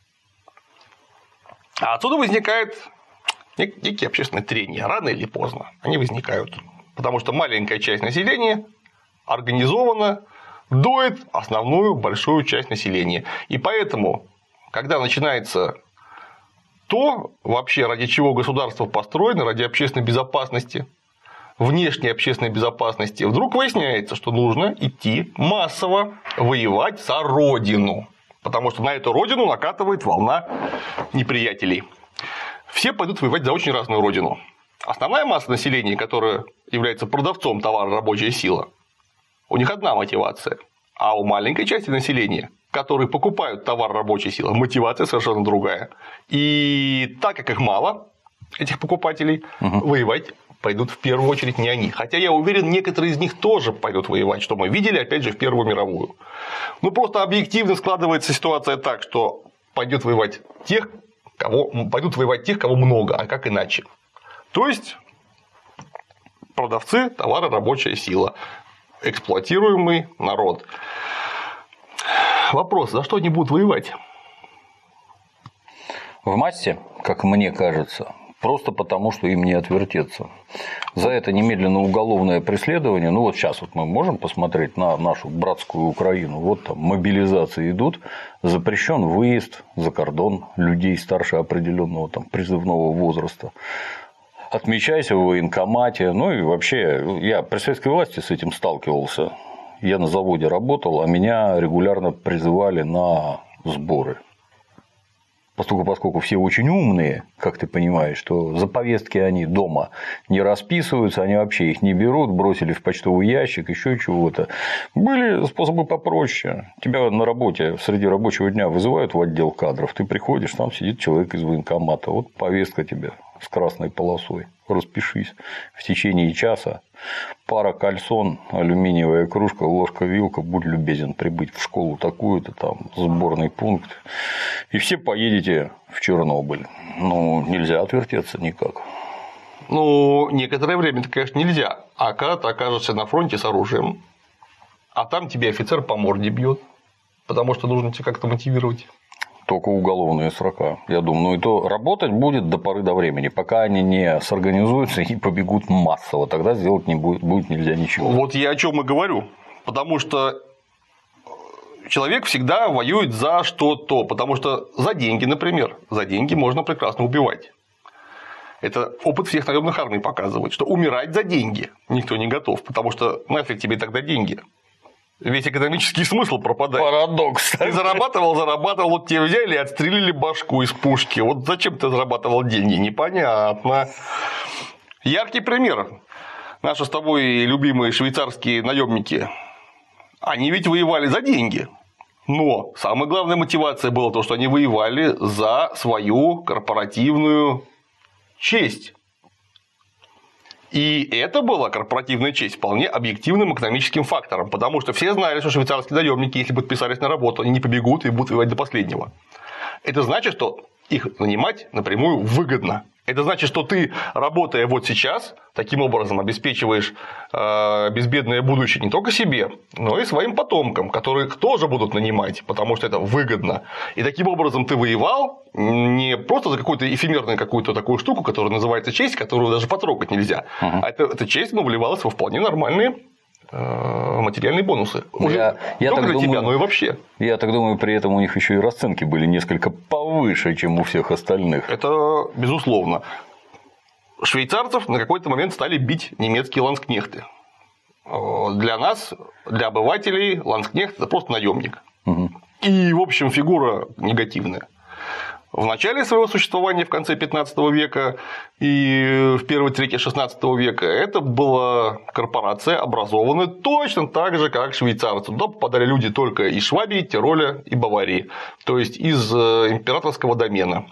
А отсюда возникает некие общественные трения. Рано или поздно они возникают. Потому что маленькая часть населения организованно доит основную большую часть населения. И поэтому, когда начинается то, вообще ради чего государство построено, ради общественной безопасности, внешней общественной безопасности, вдруг выясняется, что нужно идти массово воевать за родину. Потому что на эту родину накатывает волна неприятелей. Все пойдут воевать за очень разную родину. Основная масса населения, которая является продавцом товара рабочая сила, у них одна мотивация. А у маленькой части населения, которые покупают товар рабочей силы, мотивация совершенно другая. И так как их мало, этих покупателей, угу. воевать пойдут в первую очередь не они. Хотя я уверен, некоторые из них тоже пойдут воевать, что мы видели, опять же, в Первую мировую. Ну, просто объективно складывается ситуация так, что пойдет воевать тех, кого, пойдут воевать тех, кого много, а как иначе? То есть продавцы товара рабочая сила, эксплуатируемый народ. Вопрос: за что они будут воевать? В массе, как мне кажется, просто потому, что им не отвертеться. За это немедленно уголовное преследование. Ну вот сейчас вот мы можем посмотреть на нашу братскую Украину. Вот там мобилизации идут, запрещен выезд за кордон людей старше определенного там призывного возраста. Отмечайся в военкомате. Ну и вообще, я при советской власти с этим сталкивался. Я на заводе работал, а меня регулярно призывали на сборы. Поскольку, поскольку все очень умные, как ты понимаешь, что за повестки они дома не расписываются, они вообще их не берут, бросили в почтовый ящик, еще чего-то. Были способы попроще. Тебя на работе среди рабочего дня вызывают в отдел кадров, ты приходишь, там сидит человек из военкомата, вот повестка тебе с красной полосой, распишись в течение часа. Пара кальсон, алюминиевая кружка, ложка, вилка, будь любезен прибыть в школу такую-то, там сборный пункт, и все поедете в Чернобыль. Ну, нельзя отвертеться никак. Ну, некоторое время-то, конечно, нельзя. А когда ты окажешься на фронте с оружием, а там тебе офицер по морде бьет, потому что нужно тебя как-то мотивировать. Только уголовные срока. Я думаю, ну и то работать будет до поры до времени, пока они не сорганизуются и побегут массово, тогда сделать не будет, будет нельзя ничего. Вот я о чем и говорю. Потому что человек всегда воюет за что-то. Потому что за деньги, например, за деньги можно прекрасно убивать. Это опыт всех наемных армий показывает, что умирать за деньги никто не готов, потому что нафиг тебе тогда деньги. Весь экономический смысл пропадает. Парадокс. Ты зарабатывал, зарабатывал, вот тебе взяли и отстрелили башку из пушки. Вот зачем ты зарабатывал деньги? Непонятно. Яркий пример. Наши с тобой любимые швейцарские наемники. Они ведь воевали за деньги. Но самая главная мотивация была то, что они воевали за свою корпоративную честь. И это была корпоративная честь вполне объективным экономическим фактором, потому что все знали, что швейцарские наемники, если подписались на работу, они не побегут и будут воевать до последнего. Это значит, что их нанимать напрямую выгодно. Это значит, что ты, работая вот сейчас, таким образом обеспечиваешь э, безбедное будущее не только себе, но и своим потомкам, которых тоже будут нанимать, потому что это выгодно. И таким образом ты воевал не просто за какую-то эфемерную какую-то такую штуку, которая называется честь, которую даже потрогать нельзя, угу. а это, эта честь ну, вливалась во вполне нормальные материальные бонусы. Уже я, не я только так для думаю, тебя, но и вообще. Я так думаю, при этом у них еще и расценки были несколько повыше, чем у всех остальных. Это безусловно. Швейцарцев на какой-то момент стали бить немецкие ландскнехты. Для нас, для обывателей, ландскнехт – это просто наемник. Угу. И, в общем, фигура негативная. В начале своего существования, в конце пятнадцатого века и в первой трети шестнадцатого века, это была корпорация, образованная точно так же, как швейцарцы. Туда попадали люди только из Швабии, Тироля и Баварии, то есть из императорского домена.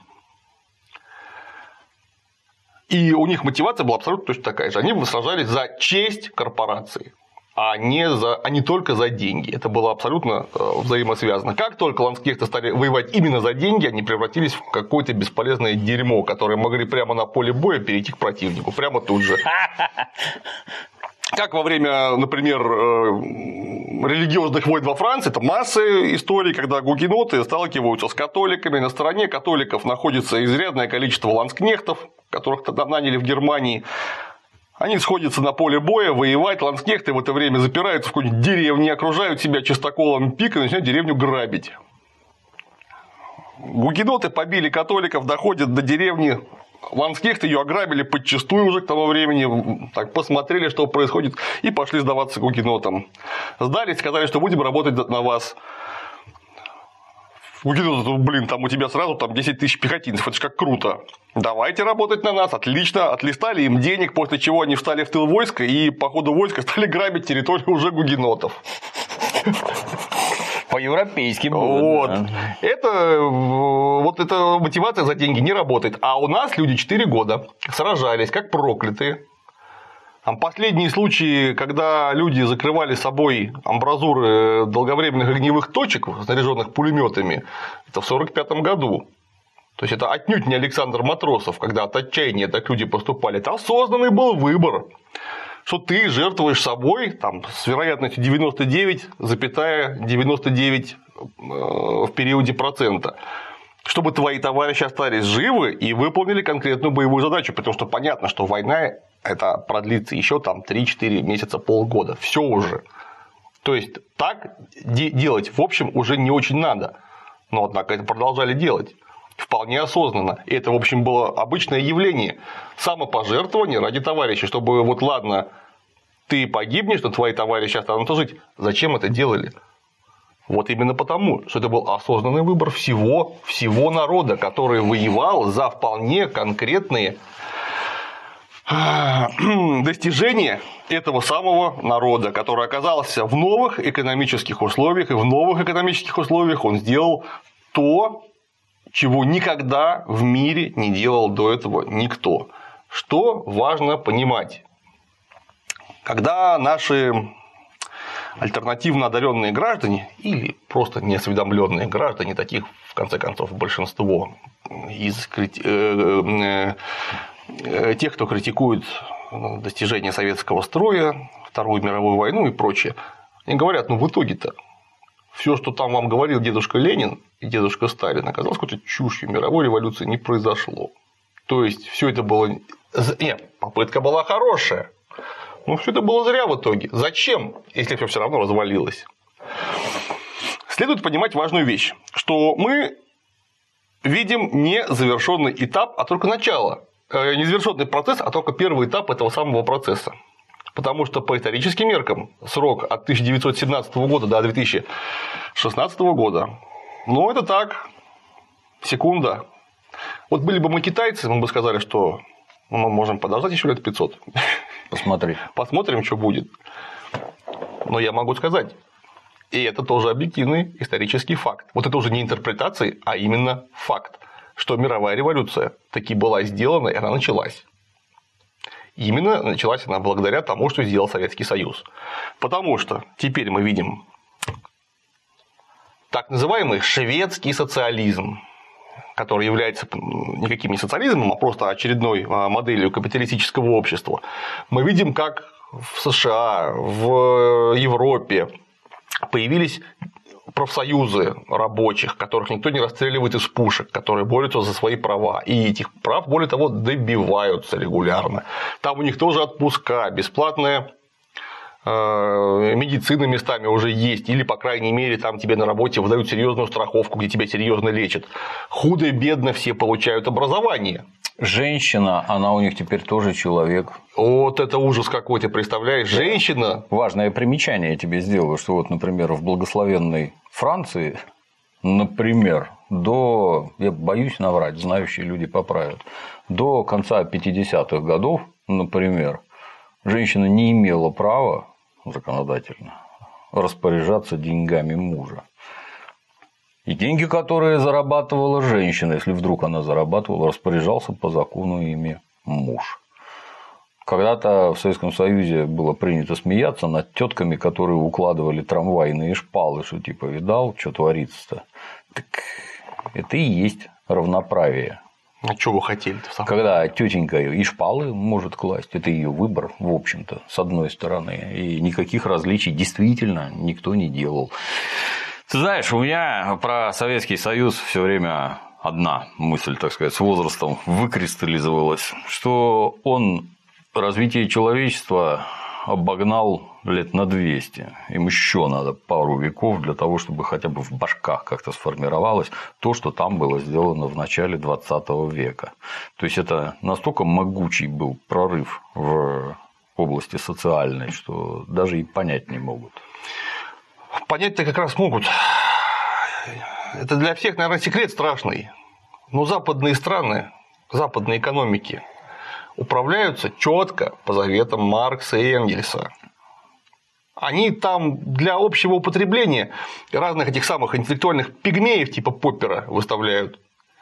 И у них мотивация была абсолютно точно такая же. Они сражались за честь корпорации. А не, за, а не только за деньги. Это было абсолютно взаимосвязано. Как только ландскнехты стали воевать именно за деньги, они превратились в какое-то бесполезное дерьмо, которое могли прямо на поле боя перейти к противнику. Прямо тут же. Как во время, например, религиозных войн во Франции, это масса историй, когда гугеноты сталкиваются с католиками. На стороне католиков находится изрядное количество ландскнехтов, которых тогда наняли в Германии. Они сходятся на поле боя, воевать, ландскнехты в это время запираются в какой-нибудь деревне, окружают себя частоколом пика и начинают деревню грабить. Гугеноты побили католиков, доходят до деревни, ландскнехты ее ограбили подчистую уже к тому времени, так посмотрели, что происходит, и пошли сдаваться гугенотам. Сдались, сказали, что будем работать на вас. Гугеноты, блин, там у тебя сразу там десять тысяч пехотинцев, это ж как круто. Давайте работать на нас, отлично, отлистали им денег, после чего они встали в тыл войска и по ходу войска стали грабить территорию уже гугенотов. По-европейски было. Вот. Да. Это, вот эта мотивация за деньги не работает. А у нас люди четыре года сражались как проклятые. Там последние случаи, когда люди закрывали собой амбразуры долговременных огневых точек, снаряженных пулеметами, это в сорок пятом году. То есть это отнюдь не Александр Матросов, когда от отчаяния так люди поступали. Это осознанный был выбор, что ты жертвуешь собой там, с вероятностью девяносто девять целых девяносто девять в периоде процента, чтобы твои товарищи остались живы и выполнили конкретную боевую задачу, потому что понятно, что война это продлится еще там три-четыре месяца, полгода, все уже. То есть так делать в общем уже не очень надо, но однако это продолжали делать. Вполне осознанно. И это, в общем, было обычное явление. Самопожертвование ради товарища, чтобы вот ладно, ты погибнешь, но твои товарищи останутся жить. Зачем это делали? Вот именно потому, что это был осознанный выбор всего, всего народа, который воевал за вполне конкретные достижения этого самого народа, который оказался в новых экономических условиях, и в новых экономических условиях он сделал то, чего никогда в мире не делал до этого никто. Что важно понимать? Когда наши альтернативно одаренные граждане или просто неосведомленные граждане, таких в конце концов большинство из тех, кто критикует достижения советского строя, Вторую мировую войну и прочее, они говорят, ну в итоге-то все, что там вам говорил дедушка Ленин и дедушка Сталин, оказалось какой-то чушью, мировой революции не произошло. То есть все это было. Нет, попытка была хорошая, но все это было зря в итоге. Зачем, если все все равно развалилось? Следует понимать важную вещь, что мы видим не завершенный этап, а только начало. Не завершенный процесс, а только первый этап этого самого процесса. Потому что по историческим меркам срок от тысяча девятьсот семнадцатого года до две тысячи шестнадцатого года, ну это так, секунда. Вот были бы мы китайцы, мы бы сказали, что мы можем подождать еще лет пятьсот. Посмотри. Посмотрим, что будет. Но я могу сказать, и это тоже объективный исторический факт. Вот это уже не интерпретации, а именно факт, что мировая революция таки была сделана, и она началась. Именно началась она благодаря тому, что сделал Советский Союз. Потому что теперь мы видим так называемый шведский социализм, который является никаким не социализмом, а просто очередной моделью капиталистического общества. Мы видим, как в США, в Европе появились профсоюзы рабочих, которых никто не расстреливает из пушек, которые борются за свои права. И этих прав, более того, добиваются регулярно. Там у них тоже отпуска, бесплатная медицина местами уже есть. Или, по крайней мере, там тебе на работе выдают серьезную страховку, где тебя серьезно лечат. Худо-бедно все получают образование. Женщина, она у них теперь тоже человек. Вот это ужас какой, ты представляешь? Женщина. Важное примечание я тебе сделаю, что вот, например, в благословенной Франции, например, до, я боюсь наврать, знающие люди поправят, до конца пятидесятых годов, например, женщина не имела права законодательно распоряжаться деньгами мужа. И деньги, которые зарабатывала женщина, если вдруг она зарабатывала, распоряжался по закону ими муж. Когда-то в Советском Союзе было принято смеяться над тетками, которые укладывали трамвайные шпалы, что типа видал, что творится-то. Так это и есть равноправие. А что вы хотели-то? Когда тетенька и шпалы может класть, это ее выбор, в общем-то, с одной стороны. И никаких различий действительно никто не делал. Ты знаешь, у меня про Советский Союз все время одна мысль, так сказать, с возрастом выкристаллизовалась, что он развитие человечества обогнал лет на двести. Им еще надо пару веков для того, чтобы хотя бы в башках как-то сформировалось то, что там было сделано в начале двадцатого века. То есть это настолько могучий был прорыв в области социальной, что даже и понять не могут. Понять-то как раз могут. Это для всех, наверное, секрет страшный. Но западные страны, западные экономики управляются четко по заветам Маркса и Энгельса. Они там для общего употребления разных этих самых интеллектуальных пигмеев типа Поппера выставляют.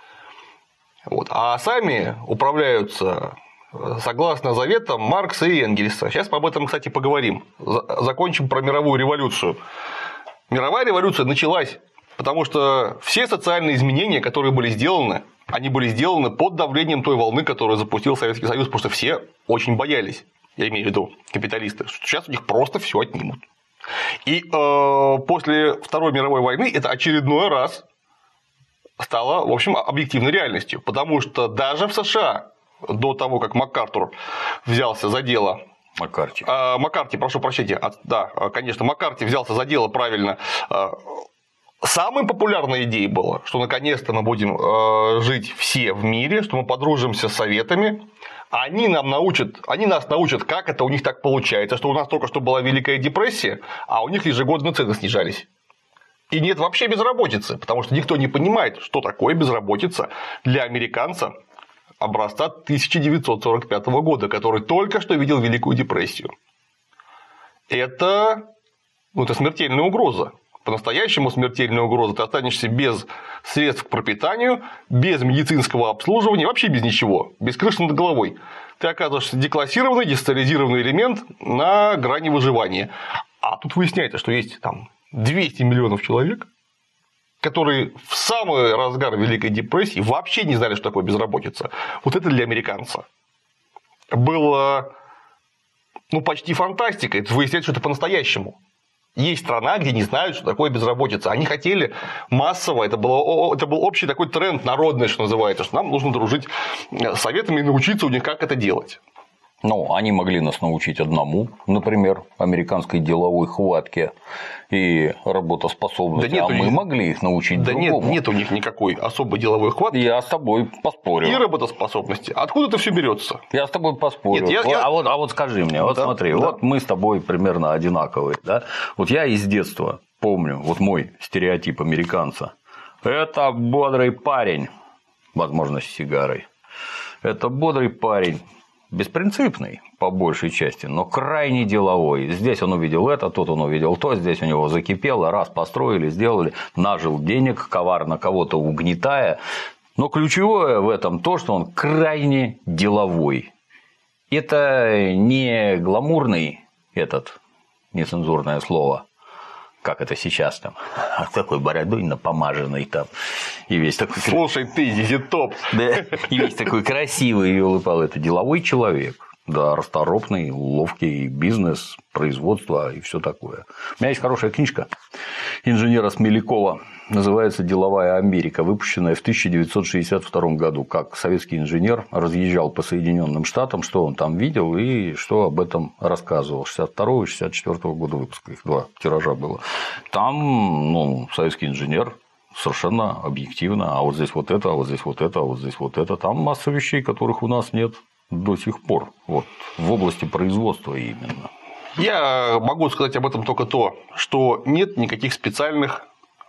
Вот. А сами управляются согласно заветам Маркса и Энгельса. Сейчас мы об этом, кстати, поговорим. Закончим про мировую революцию. Мировая революция началась, потому что все социальные изменения, которые были сделаны Они были сделаны под давлением той волны, которую запустил Советский Союз, потому что все очень боялись, я имею в виду капиталисты, что сейчас у них просто все отнимут. И э, после Второй мировой войны это очередной раз стало, в общем, объективной реальностью, потому что даже в США до того, как МакАртур взялся за дело. Маккарти. Э, Маккарти, прошу прощения, да, конечно, Маккарти взялся за дело правильно. Самой популярной идеей было, что наконец-то мы будем э, жить все в мире, что мы подружимся с Советами, они, нам научат, они нас научат, как это у них так получается, что у нас только что была Великая депрессия, а у них ежегодно цены снижались. И нет вообще безработицы, потому что никто не понимает, что такое безработица для американца образца тысяча девятьсот сорок пятого года, который только что видел Великую депрессию. Это, ну, это смертельная угроза. По-настоящему смертельная угроза. Ты останешься без средств к пропитанию, без медицинского обслуживания, вообще без ничего, без крыши над головой. Ты оказываешься деклассированный, десоциализированный элемент на грани выживания. А тут выясняется, что есть там двести миллионов человек, которые в самый разгар Великой депрессии вообще не знали, что такое безработица. Вот это для американца было, ну, почти фантастика. Это выясняется, что это по-настоящему. Есть страна, где не знают, что такое безработица. Они хотели массово, это, было, это был общий такой тренд народный, что называется, что нам нужно дружить с Советами и научиться у них, как это делать. Ну, они могли нас научить одному, например, американской деловой хватке и работоспособности, да нет, а мы них... могли их научить да другому. Нет, нет у них никакой особой деловой хватки. Я с тобой поспорю. И работоспособности. Откуда это все берется? Я с тобой поспорю. Нет, я, вот, я... А, вот, а вот скажи мне, вот да, смотри, да. Вот мы с тобой примерно одинаковые. Да? Вот я из детства помню, вот мой стереотип американца. Это бодрый парень, возможно, с сигарой. Это бодрый парень. Беспринципный, по большей части, но крайне деловой. Здесь он увидел это, тут он увидел то, здесь у него закипело, раз построили, сделали, нажил денег, коварно кого-то угнетая. Но ключевое в этом то, что он крайне деловой. Это не гламурный этот, нецензурное слово, как это сейчас там, такой бородой напомаженный там, и весь такой... Слушай, ты, Зизи Топ. Да, и весь такой красивый, и улыбал. Это деловой человек, да, расторопный, ловкий бизнес, производство и все такое. У меня есть хорошая книжка инженера Смелякова, называется «Деловая Америка», выпущенная в тысяча девятьсот шестьдесят втором году, как советский инженер разъезжал по Соединенным Штатам, что он там видел и что об этом рассказывал. шестьдесят второго и шестьдесят четвёртого года выпуска, их два тиража было. Там, ну, советский инженер совершенно объективно, а вот здесь вот это, а вот здесь вот это, а вот здесь вот это. Там масса вещей, которых у нас нет до сих пор, вот, в области производства именно. Я могу сказать об этом только то, что нет никаких специальных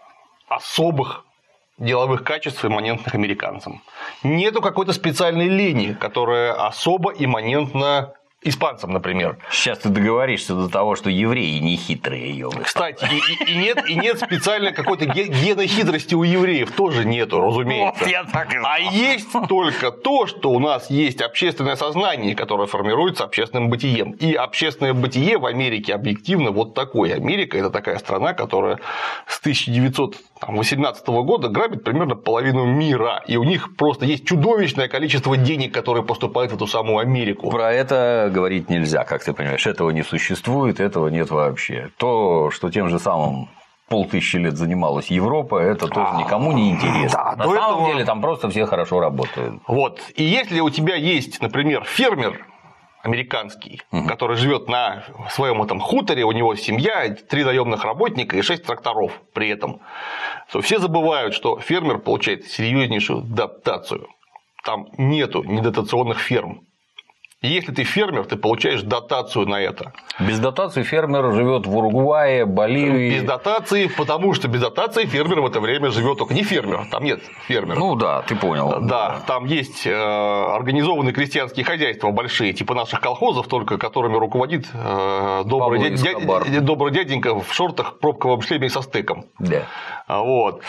особых деловых качеств, имманентных американцам. Нету какой-то специальной лени, которая особо имманентна испанцам, например. Сейчас ты договоришься до того, что евреи не хитрые, ёбы. Кстати, и, и, нет, и нет специальной какой-то гена хитрости у евреев, тоже нету, разумеется. Вот я так и знал. А есть только то, что у нас есть общественное сознание, которое формируется общественным бытием. И общественное бытие в Америке объективно вот такое. Америка – это такая страна, которая с тысяча девятьсот восемнадцатого года грабит примерно половину мира. И у них просто есть чудовищное количество денег, которые поступают в эту самую Америку. Про это говорить нельзя, как ты понимаешь. Этого не существует, этого нет вообще. То, что тем же самым полтысячи лет занималась Европа, это тоже а, никому не интересно. Да, На самом этого... деле там просто все хорошо работают. Вот. И если у тебя есть, например, фермер американский, угу. который живет на своем этом хуторе, у него семья, три наемных работника и шесть тракторов при этом, то все забывают, что фермер получает серьезнейшую дотацию. Там нету недотационных ферм. Если ты фермер, ты получаешь дотацию на это. Без дотации фермер живет в Уругвае, Боливии. Без дотации, потому что без дотации фермер в это время живет только не фермер, там нет фермера. Ну да, ты понял. Да, там есть организованные крестьянские хозяйства большие, типа наших колхозов, только которыми руководит добрый, дядь, добрый дяденька в шортах, пробковом шлеме и со стеком. Да. Вот.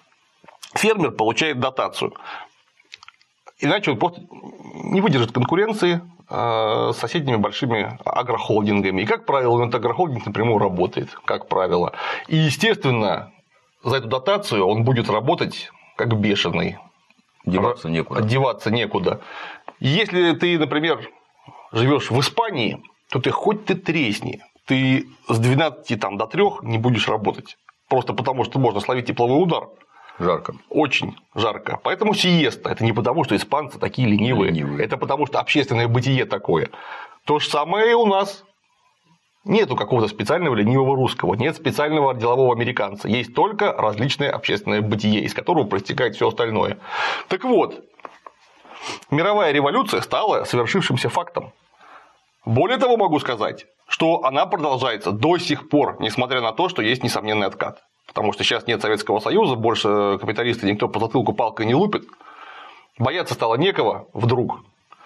Фермер получает дотацию. Иначе он просто не выдержит конкуренции с соседними большими агрохолдингами. И, как правило, этот агрохолдинг напрямую работает, как правило. И, естественно, за эту дотацию он будет работать как бешеный. Деваться некуда. Деваться некуда. Если ты, например, живешь в Испании, то ты хоть ты тресни, ты с двенадцати там, до трёх не будешь работать. Просто потому, что можно словить тепловой удар. Жарко. Очень жарко. Поэтому сиеста. Это не потому, что испанцы такие ленивые. ленивые. Это потому, что общественное бытие такое. То же самое и у нас. Нету какого-то специального ленивого русского, нет специального делового американца. Есть только различное общественное бытие, из которого проистекает все остальное. Так вот, мировая революция стала совершившимся фактом. Более того, могу сказать, что она продолжается до сих пор, несмотря на то, что есть несомненный откат. Потому что сейчас нет Советского Союза, больше капиталисты никто по затылку палкой не лупит. Бояться стало некого вдруг.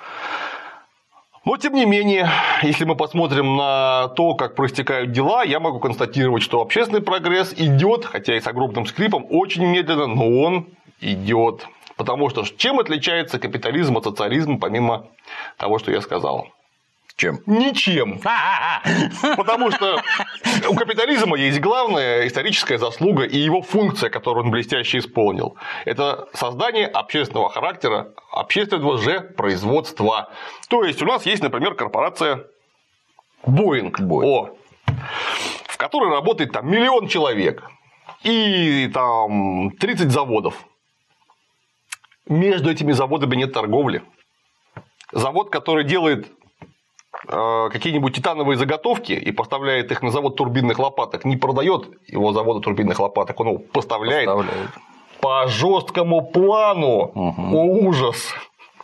Но, тем не менее, если мы посмотрим на то, как проистекают дела, я могу констатировать, что общественный прогресс идет, хотя и с огромным скрипом, очень медленно, но он идет. Потому что чем отличается капитализм от социализма, помимо того, что я сказал? Чем? Ничем. Потому что у капитализма есть главная историческая заслуга и его функция, которую он блестяще исполнил. Это создание общественного характера, общественного же производства. То есть у нас есть, например, корпорация Boeing, О, в которой работает там миллион человек и там тридцать заводов. Между этими заводами нет торговли. Завод, который делает какие-нибудь титановые заготовки и поставляет их на завод турбинных лопаток, не продает его завода турбинных лопаток, он его поставляет, поставляет. По жесткому плану. Угу. О, ужас!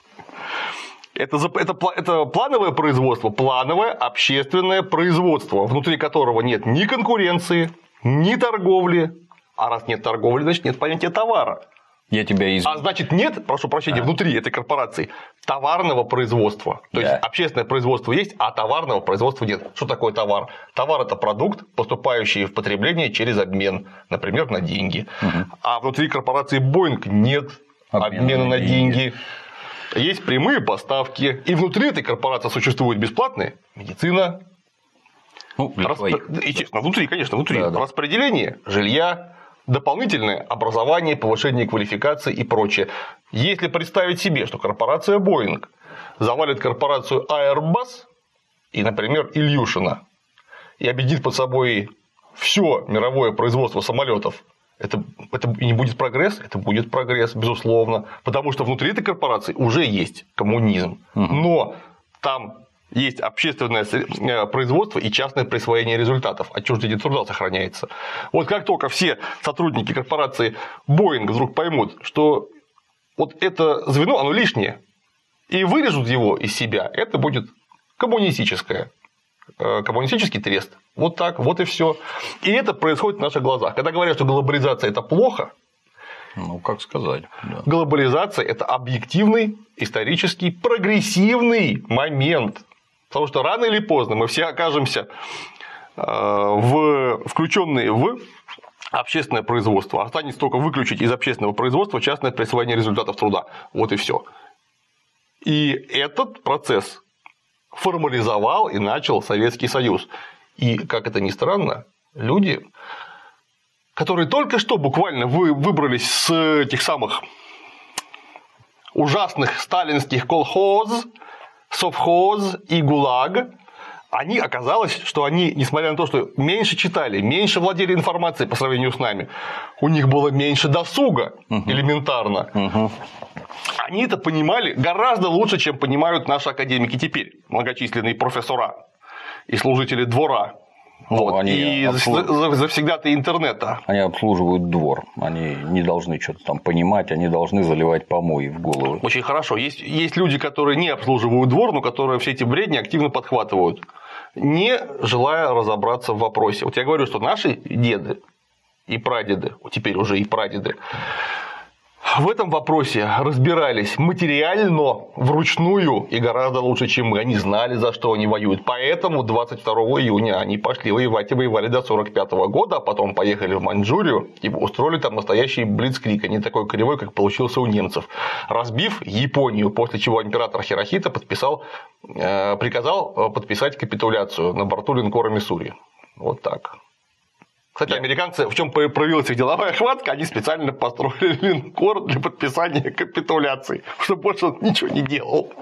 Это, это, это плановое производство, плановое общественное производство, внутри которого нет ни конкуренции, ни торговли. А раз нет торговли, значит нет понятия товара. Я тебя из... А значит, нет, прошу прощения, а. внутри этой корпорации товарного производства. То да. есть общественное производство есть, а товарного производства нет. Что такое товар? Товар – это продукт, поступающий в потребление через обмен, например, на деньги. Угу. А внутри корпорации Boeing нет обмена, обмена на деньги. деньги. Есть прямые поставки. И внутри этой корпорации существует бесплатная медицина. Ну, Расп... Естественно, внутри, конечно, внутри. Да, да. Распределение жилья. Дополнительное образование, повышение квалификации и прочее. Если представить себе, что корпорация Boeing завалит корпорацию Airbus и, например, Ильюшина и объединит под собой все мировое производство самолетов, это, это и не будет прогресс, это будет прогресс, безусловно, потому что внутри этой корпорации уже есть коммунизм, но там есть общественное производство и частное присвоение результатов. Отчуждение труда сохраняется. Вот как только все сотрудники корпорации Boeing вдруг поймут, что вот это звено, оно лишнее, и вырежут его из себя, это будет коммунистическое, коммунистический трест. Вот так, вот и все. И это происходит в наших глазах. Когда говорят, что глобализация – это плохо, ну, как сказать. Да. Глобализация – это объективный, исторический, прогрессивный момент. Потому что рано или поздно мы все окажемся в... включенные в общественное производство. Останется только выключить из общественного производства частное присвоение результатов труда. Вот и все. И этот процесс формализовал и начал Советский Союз. И, как это ни странно, люди, которые только что буквально выбрались с этих самых ужасных сталинских колхоз, совхоз и ГУЛАГ, они оказалось, что они, несмотря на то, что меньше читали, меньше владели информацией по сравнению с нами, у них было меньше досуга, угу. элементарно. Угу. Они это понимали гораздо лучше, чем понимают наши академики теперь, многочисленные профессора и служители двора. Вот. Они и обслуж... завсегдаты интернета. Они обслуживают двор. Они не должны что-то там понимать, они должны заливать помои в голову. Очень хорошо. Есть, есть люди, которые не обслуживают двор, но которые все эти бредни активно подхватывают, не желая разобраться в вопросе. Вот я говорю, что наши деды и прадеды, теперь уже и прадеды, в этом вопросе разбирались материально, вручную и гораздо лучше, чем мы. Они знали, за что они воюют. Поэтому двадцать второго июня они пошли воевать и воевали до сорок пятого года, а потом поехали в Маньчжурию и устроили там настоящий блицкриг, а не такой кривой, как получился у немцев, разбив Японию, после чего император Хирохита подписал, э, приказал подписать капитуляцию на борту линкора Миссури. Вот так. Кстати, американцы, в чем проявилась их деловая хватка, они специально построили линкор для подписания капитуляции, чтобы больше он ничего не делал.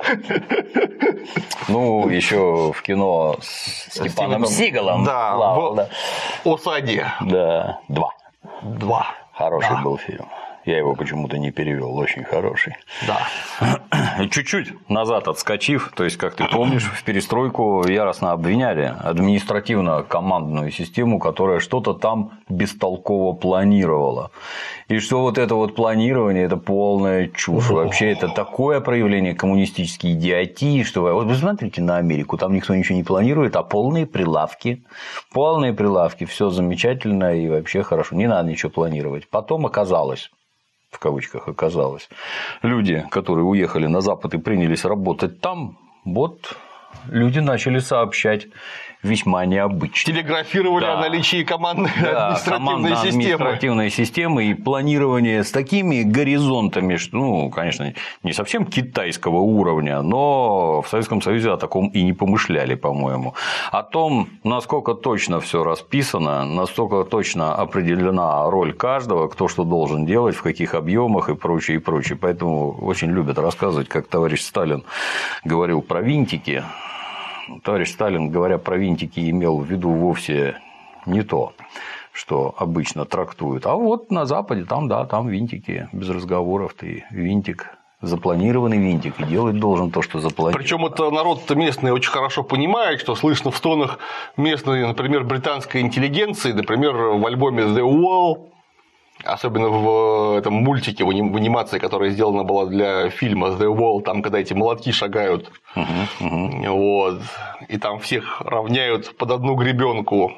Ну, еще в кино с Степаном Сигалом. Да, плавал, в да. «Осаде». Да, два. Два. Хороший да. был фильм. Я его почему-то не перевел, очень хороший. Да. Чуть-чуть назад отскочив, то есть, как ты помнишь, в перестройку яростно обвиняли административно-командную систему, которая что-то там бестолково планировала. И что вот это вот планирование – это полная чушь. Вообще, это такое проявление коммунистической идиотии, что вот вы смотрите на Америку, там никто ничего не планирует, а полные прилавки. Полные прилавки, все замечательно и вообще хорошо. Не надо ничего планировать. Потом оказалось, в кавычках оказалось, люди, которые уехали на Запад и принялись работать там, вот люди начали сообщать весьма необычно. Телеграфировали да. о наличии командной да, административной системы. административной системы и планирование с такими горизонтами, что, ну, конечно, не совсем китайского уровня, но в Советском Союзе о таком и не помышляли, по-моему. О том, насколько точно все расписано, настолько точно определена роль каждого, кто что должен делать, в каких объемах и прочее, и прочее. Поэтому очень любят рассказывать, как товарищ Сталин говорил про винтики. Товарищ Сталин, говоря про винтики, имел в виду вовсе не то, что обычно трактуют. А вот на Западе, там, да, там винтики, без разговоров, ты винтик, запланированный винтик, и делать должен то, что запланировано. Причем это народ-то местный очень хорошо понимает, что слышно в стонах местной, например, британской интеллигенции, например, в альбоме The Wall, особенно в этом мультике, в анимации, которая сделана была для фильма The Wall, там, когда эти молотки шагают, uh-huh, uh-huh. Вот, и там всех равняют под одну гребенку.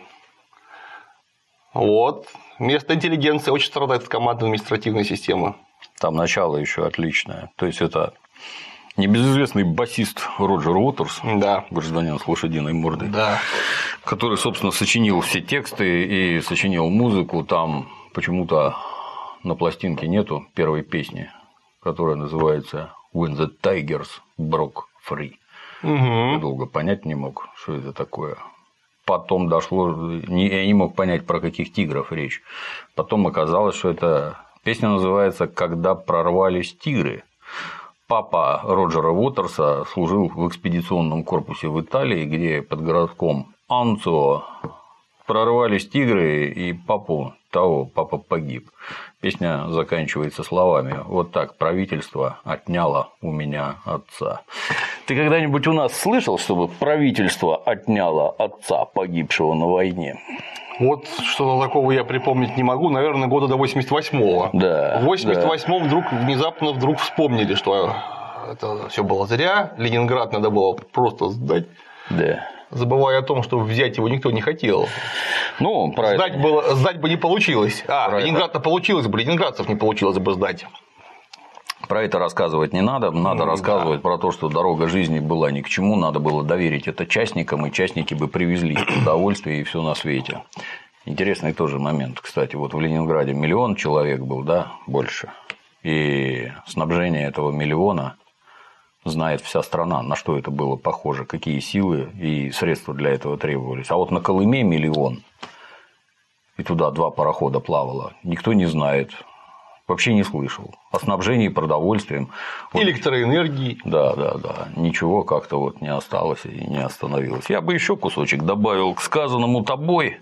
Вот. Местная интеллигенция очень страдает от командной административной системы. Там начало еще отличное. То есть, это небезызвестный басист Роджер Уотерс, да. гражданин с лошадиной мордой, да. который, собственно, сочинил все тексты и сочинил музыку. Там почему-то на пластинке нету первой песни, которая называется When the Tigers Broke Free. Угу. Я долго понять не мог, что это такое. Потом дошло, я не мог понять, про каких тигров речь. Потом оказалось, что эта песня называется «Когда прорвались тигры». Папа Роджера Уотерса служил в экспедиционном корпусе в Италии, где под городком Анцио прорвались тигры, и папу того, папа погиб. Песня заканчивается словами: вот так правительство отняло у меня отца. Ты когда-нибудь у нас слышал, чтобы правительство отняло отца, погибшего на войне? Вот что-то такого я припомнить не могу, наверное, года до восемьдесят восьмого. Да, в восемьдесят восьмом да. вдруг внезапно вдруг вспомнили, что это все было зря, Ленинград надо было просто сдать. Да. Забывая о том, что взять его никто не хотел. Ну, про сдать, это... было, сдать бы не получилось. А, про Ленинград-то это... получилось бы, ленинградцев не получилось бы сдать. Про это рассказывать не надо. Надо ну, рассказывать да. про то, что дорога жизни была ни к чему. Надо было доверить это частникам, и частники бы привезли удовольствие и все на свете. Интересный тоже момент. Кстати, вот в Ленинграде миллион человек был, да, больше. И снабжение этого миллиона знает вся страна, на что это было похоже, какие силы и средства для этого требовались. А вот на Колыме миллион, и туда два парохода плавало, никто не знает, вообще не слышал. О снабжении продовольствием. Электроэнергии. Да, да, да. Ничего как-то вот не осталось и не остановилось. Я бы еще кусочек добавил к сказанному тобой.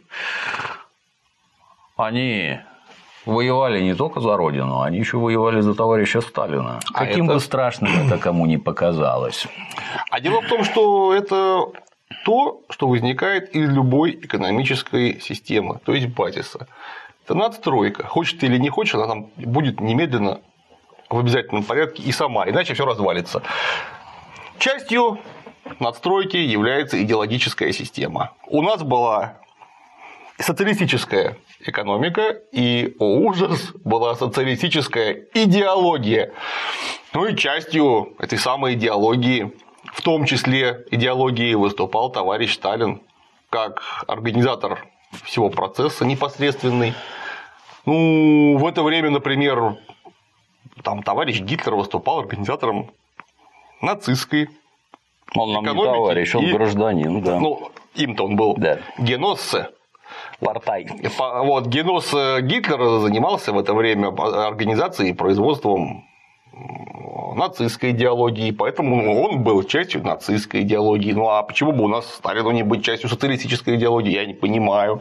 Они воевали не только за Родину, они еще воевали за товарища Сталина. А Каким это... бы страшным это кому ни показалось. А дело в том, что это то, что возникает из любой экономической системы, то есть базиса. Это надстройка. Хочешь ты или не хочешь, она там будет немедленно в обязательном порядке и сама, иначе все развалится. Частью надстройки является идеологическая система. У нас была социалистическая экономика, и, о ужас, была социалистическая идеология. Ну и частью этой самой идеологии, в том числе идеологии, выступал товарищ Сталин как организатор всего процесса непосредственный. Ну, в это время, например, там товарищ Гитлер выступал организатором нацистской он нам не товарищ, он и, гражданин, да. Ну, им-то он был да. геноссе. Портай. Вот, генос Гитлера занимался в это время организацией и производством нацистской идеологии, поэтому он был частью нацистской идеологии. Ну а почему бы у нас Сталину не быть частью социалистической идеологии, я не понимаю.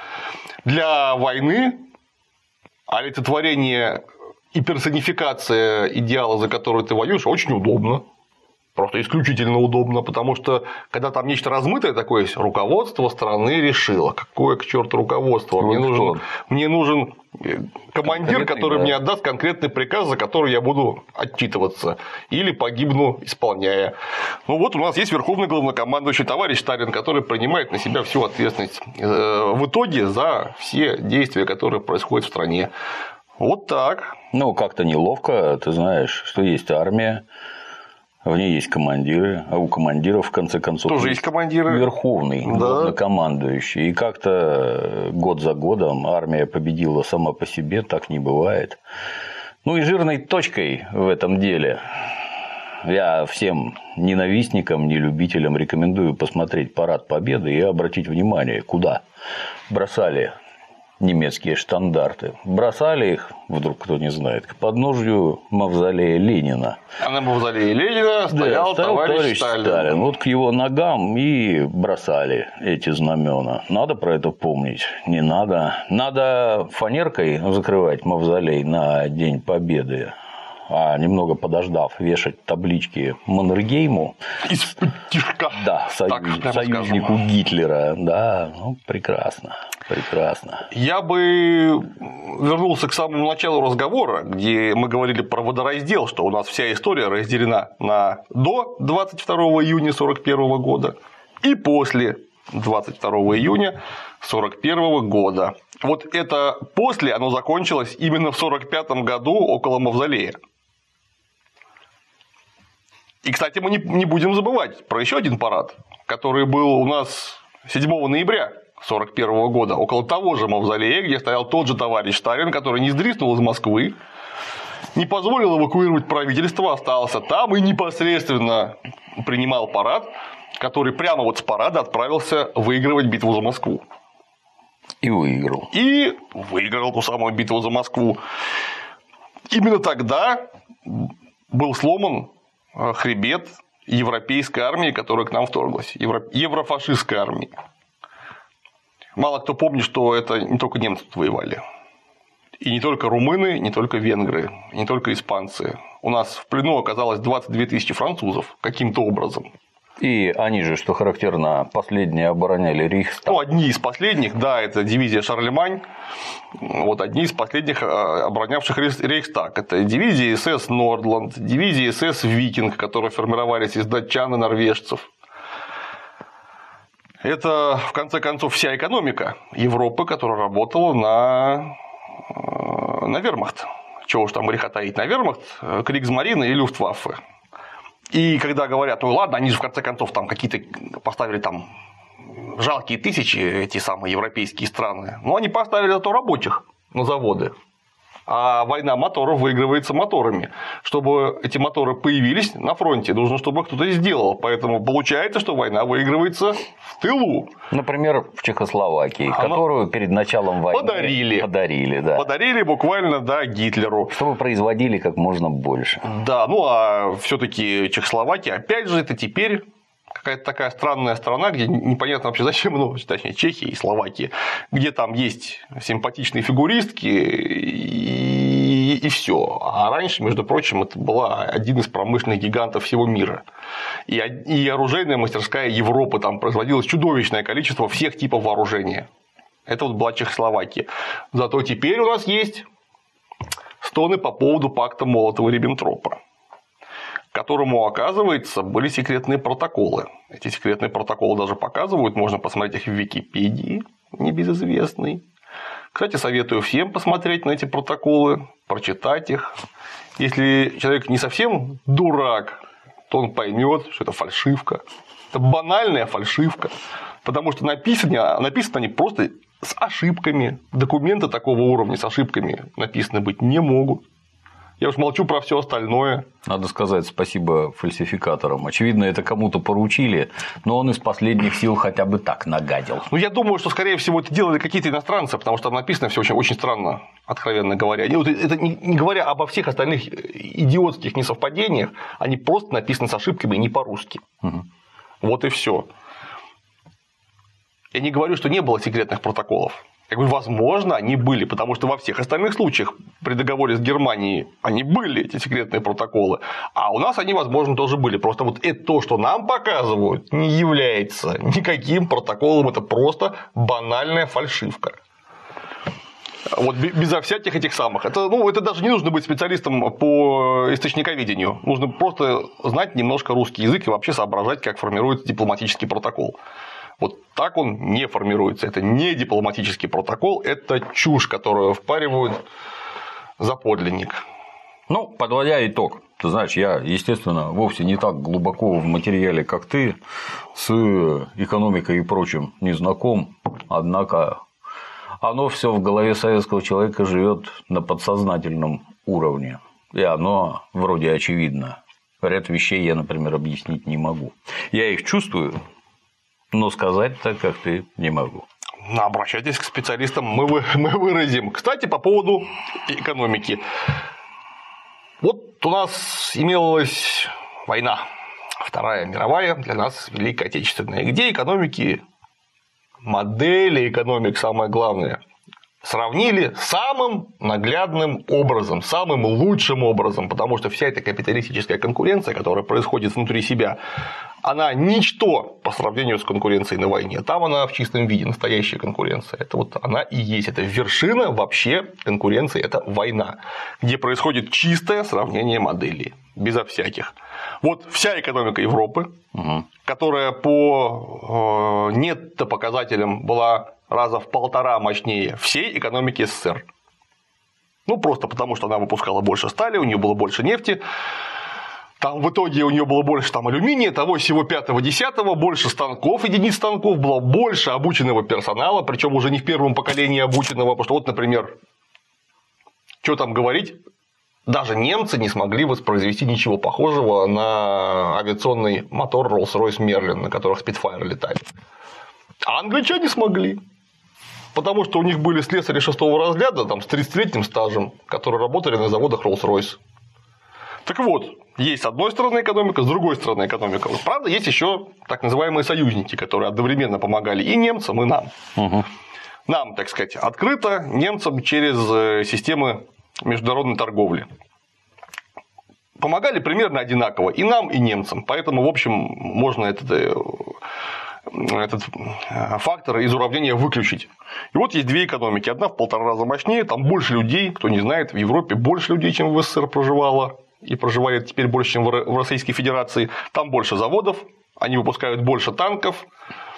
Для войны олицетворение и персонификация идеала, за который ты воюешь, очень удобно. Просто исключительно удобно, потому что когда там нечто размытое такое есть, руководство страны решило. Какое к черту руководство? Мне нужен, мне нужен командир, который да. мне отдаст конкретный приказ, за который я буду отчитываться. Или погибну, исполняя. Ну вот у нас есть верховный главнокомандующий товарищ Сталин, который принимает на себя всю ответственность в итоге за все действия, которые происходят в стране. Вот так. Ну, как-то неловко, ты знаешь, что есть армия. В ней есть командиры, а у командиров, в конце концов, тоже есть командиры. Верховный, да. главнокомандующий. И как-то год за годом армия победила сама по себе, так не бывает. Ну и жирной точкой в этом деле я всем ненавистникам, не любителям рекомендую посмотреть Парад Победы и обратить внимание, куда бросали немецкие штандарты. Бросали их, вдруг кто не знает, к подножью мавзолея Ленина. А на мавзолее Ленина стоял, да, стоял товарищ, товарищ Сталин. Сталин. Вот к его ногам и бросали эти знамена. Надо про это помнить? Не надо. Надо фанеркой закрывать мавзолей на День Победы, а немного подождав, вешать таблички Маннергейму. Из-под тишка. Да, союз, союзнику скажем. Гитлера. Да, ну, прекрасно. Прекрасно. Я бы вернулся к самому началу разговора, где мы говорили про водораздел, что у нас вся история разделена на до двадцать второго июня сорок первого года и после двадцать второго июня сорок первого года. Вот это после, оно закончилось именно в сорок пятом году около мавзолея. И, кстати, мы не будем забывать про еще один парад, который был у нас седьмого ноября сорок первого года, около того же мавзолея, где стоял тот же товарищ Сталин, который не сдриснул из Москвы, не позволил эвакуировать правительство, остался там и непосредственно принимал парад, который прямо вот с парада отправился выигрывать битву за Москву. И выиграл. И выиграл ту самую битву за Москву. Именно тогда был сломан хребет европейской армии, которая к нам вторглась, евро... еврофашистской армии. Мало кто помнит, что это не только немцы тут воевали. И не только румыны, не только венгры, не только испанцы. У нас в плену оказалось двадцать две тысячи французов каким-то образом. И они же, что характерно, последние обороняли Рейхстаг. Ну, одни из последних, да, это дивизия Шарлемань. Вот одни из последних оборонявших Рейхстаг. Это дивизия СС Нордланд, дивизия СС Викинг, которые формировались из датчан и норвежцев. Это, в конце концов, вся экономика Европы, которая работала на, на вермахт. Чего уж там греха таить, на вермахт, Кригсмарин и Люфтваффе. И когда говорят, ну ладно, они же в конце концов там какие-то поставили там жалкие тысячи, эти самые европейские страны, но они поставили зато рабочих на заводы. А война моторов выигрывается моторами. Чтобы эти моторы появились на фронте, нужно, чтобы кто-то сделал. Поэтому получается, что война выигрывается в тылу. Например, в Чехословакии, Она... которую перед началом войны подарили. Подарили, да. Подарили буквально, да, Гитлеру. Чтобы производили как можно больше. Да, ну а все-таки Чехословакия, опять же, это теперь какая-то такая странная страна, где непонятно вообще зачем, ну, точнее, Чехия и Словакия, где там есть симпатичные фигуристки и, и все. А раньше, между прочим, это была один из промышленных гигантов всего мира. И, и оружейная мастерская Европы, там производилось чудовищное количество всех типов вооружения. Это вот была Чехословакия. Зато теперь у нас есть стоны по поводу пакта Молотова-Риббентропа, к которому, оказывается, были секретные протоколы. Эти секретные протоколы даже показывают, можно посмотреть их в Википедии, небезызвестной. Кстати, советую всем посмотреть на эти протоколы, прочитать их. Если человек не совсем дурак, то он поймет, что это фальшивка. Это банальная фальшивка, потому что написаны, написаны они просто с ошибками. Документы такого уровня с ошибками написаны быть не могут. Я уж молчу про все остальное. Надо сказать спасибо фальсификаторам. Очевидно, это кому-то поручили, но он из последних сил хотя бы так нагадил. Ну, я думаю, что, скорее всего, это делали какие-то иностранцы, потому что там написано все очень, очень странно, откровенно говоря. И вот это не, не говоря обо всех остальных идиотских несовпадениях, они просто написаны с ошибками не по-русски. Угу. Вот и все. Я не говорю, что не было секретных протоколов. Я говорю, возможно, они были, потому что во всех остальных случаях при договоре с Германией они были, эти секретные протоколы, а у нас они, возможно, тоже были. Просто вот это то, что нам показывают, не является никаким протоколом, это просто банальная фальшивка. Вот безо всяких этих самых. Это, ну, это даже не нужно быть специалистом по источниковедению. Нужно просто знать немножко русский язык и вообще соображать, как формируется дипломатический протокол. Вот так он не формируется. Это не дипломатический протокол, это чушь, которую впаривают за подлинник. Ну, подводя итог, ты знаешь, я, естественно, вовсе не так глубоко в материале, как ты, с экономикой и прочим не знаком, однако оно все в голове советского человека живет на подсознательном уровне, и оно вроде очевидно. Ряд вещей я, например, объяснить не могу. Я их чувствую, но сказать так, как ты, не могу. Обращайтесь к специалистам, мы, вы, мы выразим. Кстати, по поводу экономики. Вот у нас имелась война, Вторая мировая, для нас Великая Отечественная, где экономики, модели экономик, самое главное, сравнили самым наглядным образом, самым лучшим образом, потому что вся эта капиталистическая конкуренция, которая происходит внутри себя, она ничто по сравнению с конкуренцией на войне. Там она в чистом виде, настоящая конкуренция. Это вот она и есть. Это вершина вообще конкуренции, это война, где происходит чистое сравнение моделей, безо всяких. Вот вся экономика Европы, угу. которая по нетто-показателям была раза в полтора мощнее всей экономики СССР. Ну, просто потому, что она выпускала больше стали, у нее было больше нефти. Там в итоге у нее было больше там, алюминия, того всего пятого-десятого, больше станков, единиц станков, было больше обученного персонала, причем уже не в первом поколении обученного, потому что вот, например, что там говорить, даже немцы не смогли воспроизвести ничего похожего на авиационный мотор Rolls-Royce Merlin, на которых Spitfire летали. А англичане смогли. Потому что у них были слесари шестого разряда там, с тридцатилетним стажем, которые работали на заводах Rolls-Royce. Так вот, есть с одной стороны экономика, с другой стороны экономика. Правда, есть еще так называемые союзники, которые одновременно помогали и немцам, и нам. Угу. Нам, так сказать, открыто, немцам через системы международной торговли. Помогали примерно одинаково и нам, и немцам. Поэтому, в общем, можно этот, этот фактор из уравнения выключить. И вот есть две экономики. Одна в полтора раза мощнее, там больше людей, кто не знает, в Европе больше людей, чем в СССР проживало. И проживает теперь больше, чем в Российской Федерации. Там больше заводов, они выпускают больше танков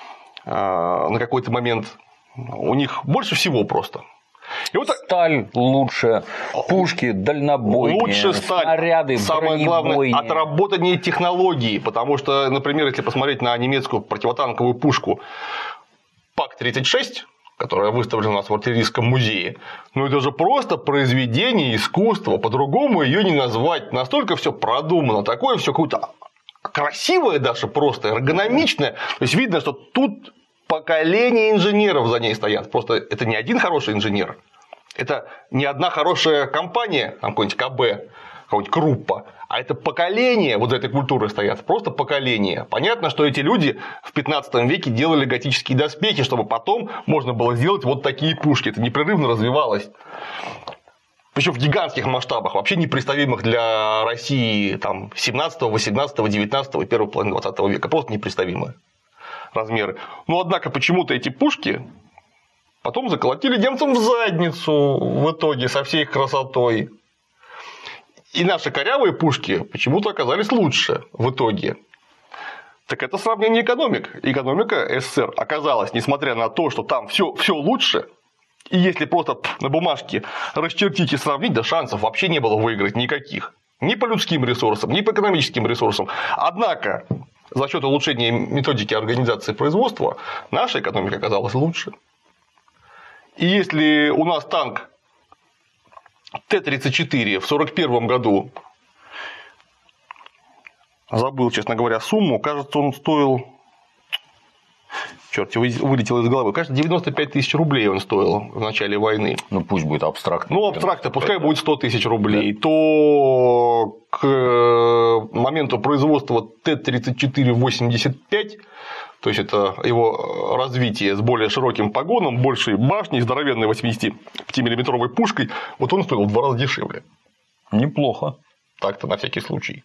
на какой-то момент. У них больше всего просто. И вот... Сталь лучше, пушки дальнобойные, лучше сталь, снаряды, самое главное, отработаннее технологии. Потому что, например, если посмотреть на немецкую противотанковую пушку пак тридцать шесть, которая выставлена у нас в артиллерийском музее, ну это же просто произведение искусства, по-другому ее не назвать. Настолько все продумано, такое все какое-то красивое даже просто, эргономичное. То есть видно, что тут поколение инженеров за ней стоят. Просто это не один хороший инженер, это не одна хорошая компания, там какой-нибудь КБ, какой-нибудь Круппа, а это поколение вот за этой культурой стоят, просто поколение. Понятно, что эти люди в пятнадцатом веке делали готические доспехи, чтобы потом можно было сделать вот такие пушки. Это непрерывно развивалось. Причем в гигантских масштабах, вообще непредставимых для России там, семнадцатого, восемнадцатого, девятнадцатого и первой половины двадцатого века. Просто непредставимые размеры. Но однако почему-то эти пушки потом заколотили немцам в задницу в итоге со всей их красотой. И наши корявые пушки почему-то оказались лучше в итоге. Так это сравнение экономик. Экономика СССР оказалась, несмотря на то, что там все, все лучше, и если просто на бумажке расчертить и сравнить, да шансов вообще не было выиграть никаких. Ни по людским ресурсам, ни по экономическим ресурсам. Однако, за счет улучшения методики организации производства, наша экономика оказалась лучше. И если у нас танк Т тридцать четыре в сорок первом году, забыл, честно говоря, сумму, кажется, он стоил, черт, вылетел из головы, кажется, девяносто пять тысяч рублей он стоил в начале войны. Ну, пусть будет абстрактно. Ну, абстрактно, пускай будет сто тысяч рублей, да. То к моменту производства Т тридцать четыре восемьдесят пять, то есть это его развитие с более широким погоном, большей башней, здоровенной восьмидесятипятимиллиметровой пушкой, вот он стоил в два раза дешевле. Неплохо. Так-то на всякий случай.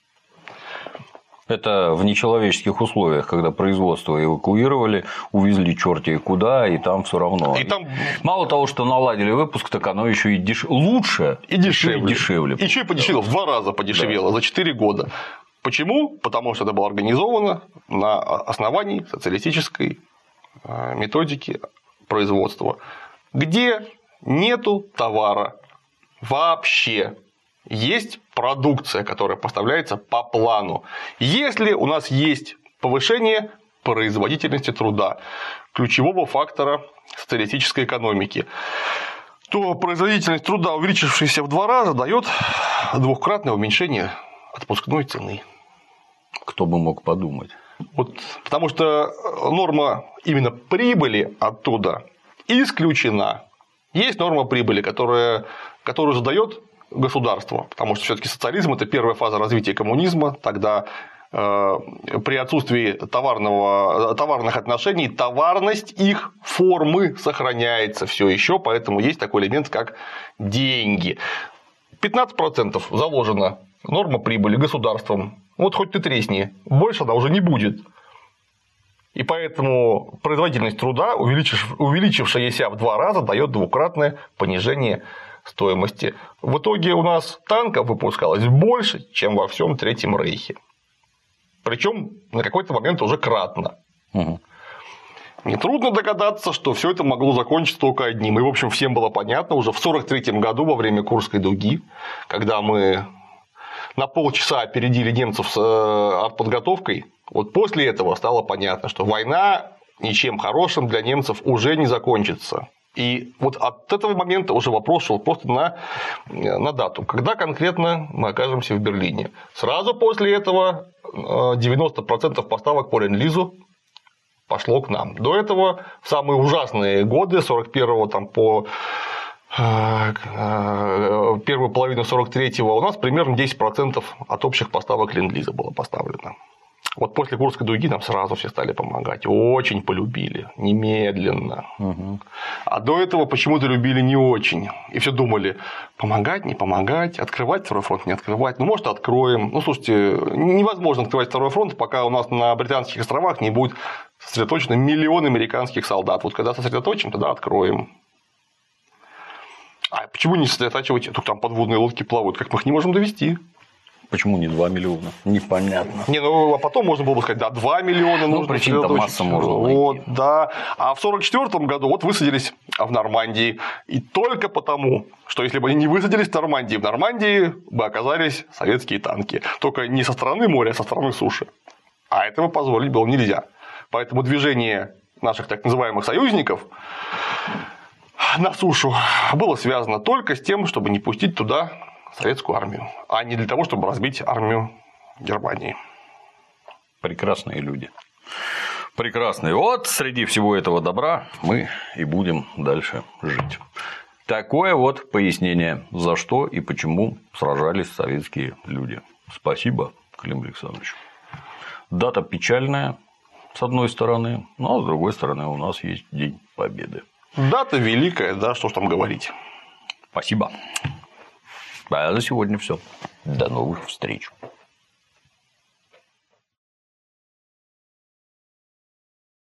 Это в нечеловеческих условиях, когда производство эвакуировали, увезли черти куда, и там все равно. И там... Мало того, что наладили выпуск, так оно еще и деш... лучше и дешевле. И дешевле. Еще и подешевело, в два раза подешевело, да. За четыре года. Почему? Потому что это было организовано на основании социалистической методики производства, где нету товара вообще. Есть продукция, которая поставляется по плану. Если у нас есть повышение производительности труда, ключевого фактора социалистической экономики, то производительность труда, увеличившаяся в два раза, дает двукратное уменьшение отпускной цены. Кто бы мог подумать. Вот, потому что норма именно прибыли оттуда исключена. Есть норма прибыли, которая, которую задает государство, потому что все-таки социализм – это первая фаза развития коммунизма, тогда э, при отсутствии товарного, товарных отношений товарность их формы сохраняется все еще, поэтому есть такой элемент, как деньги. пятнадцать процентов заложена норма прибыли государством, вот хоть ты тресни, больше она уже не будет. И поэтому производительность труда, увеличившаяся в два раза, дает двукратное понижение стоимости. В итоге у нас танков выпускалось больше, чем во всем Третьем Рейхе. Причем на какой-то момент уже кратно. Угу. Нетрудно догадаться, что все это могло закончиться только одним. И, в общем, всем было понятно уже в сорок третьем году во время Курской дуги, когда мы на полчаса опередили немцев с артподготовкой, вот после этого стало понятно, что война ничем хорошим для немцев уже не закончится. И вот от этого момента уже вопрос шел просто на, на дату, когда конкретно мы окажемся в Берлине. Сразу после этого девяносто процентов поставок по ленд-лизу пошло к нам. До этого в самые ужасные годы, с сорок первого там, по первую половину сорок третьего, у нас примерно десять процентов от общих поставок ленд-лиза было поставлено. Вот после Курской дуги нам сразу все стали помогать. Очень полюбили, немедленно. Угу. А до этого почему-то любили не очень. И все думали, помогать, не помогать, открывать второй фронт, не открывать. Ну, может, откроем. Ну, слушайте, невозможно открывать второй фронт, пока у нас на Британских островах не будет сосредоточено миллион американских солдат. Вот когда сосредоточим, тогда откроем. А почему не сосредотачивать? Только там подводные лодки плавают, как мы их не можем довести. Почему не два миллиона? Непонятно. Не, ну а потом можно было бы сказать, да, два миллиона ну, нужно. Причин-то масса можно вот, найти. Да. А в сорок четвёртом году вот высадились в Нормандии. И только потому, что если бы они не высадились в Нормандии, в Нормандии бы оказались советские танки. Только не со стороны моря, а со стороны суши. А этого позволить было нельзя. Поэтому движение наших так называемых союзников на сушу было связано только с тем, чтобы не пустить туда советскую армию, а не для того, чтобы разбить армию Германии. Прекрасные люди. Прекрасные. Вот среди всего этого добра мы и будем дальше жить. Такое вот пояснение, за что и почему сражались советские люди. Спасибо, Клим Александрович. Дата печальная, с одной стороны, но с другой стороны у нас есть День Победы. Дата великая, да, что ж там говорить. Спасибо. А за сегодня все. До новых встреч.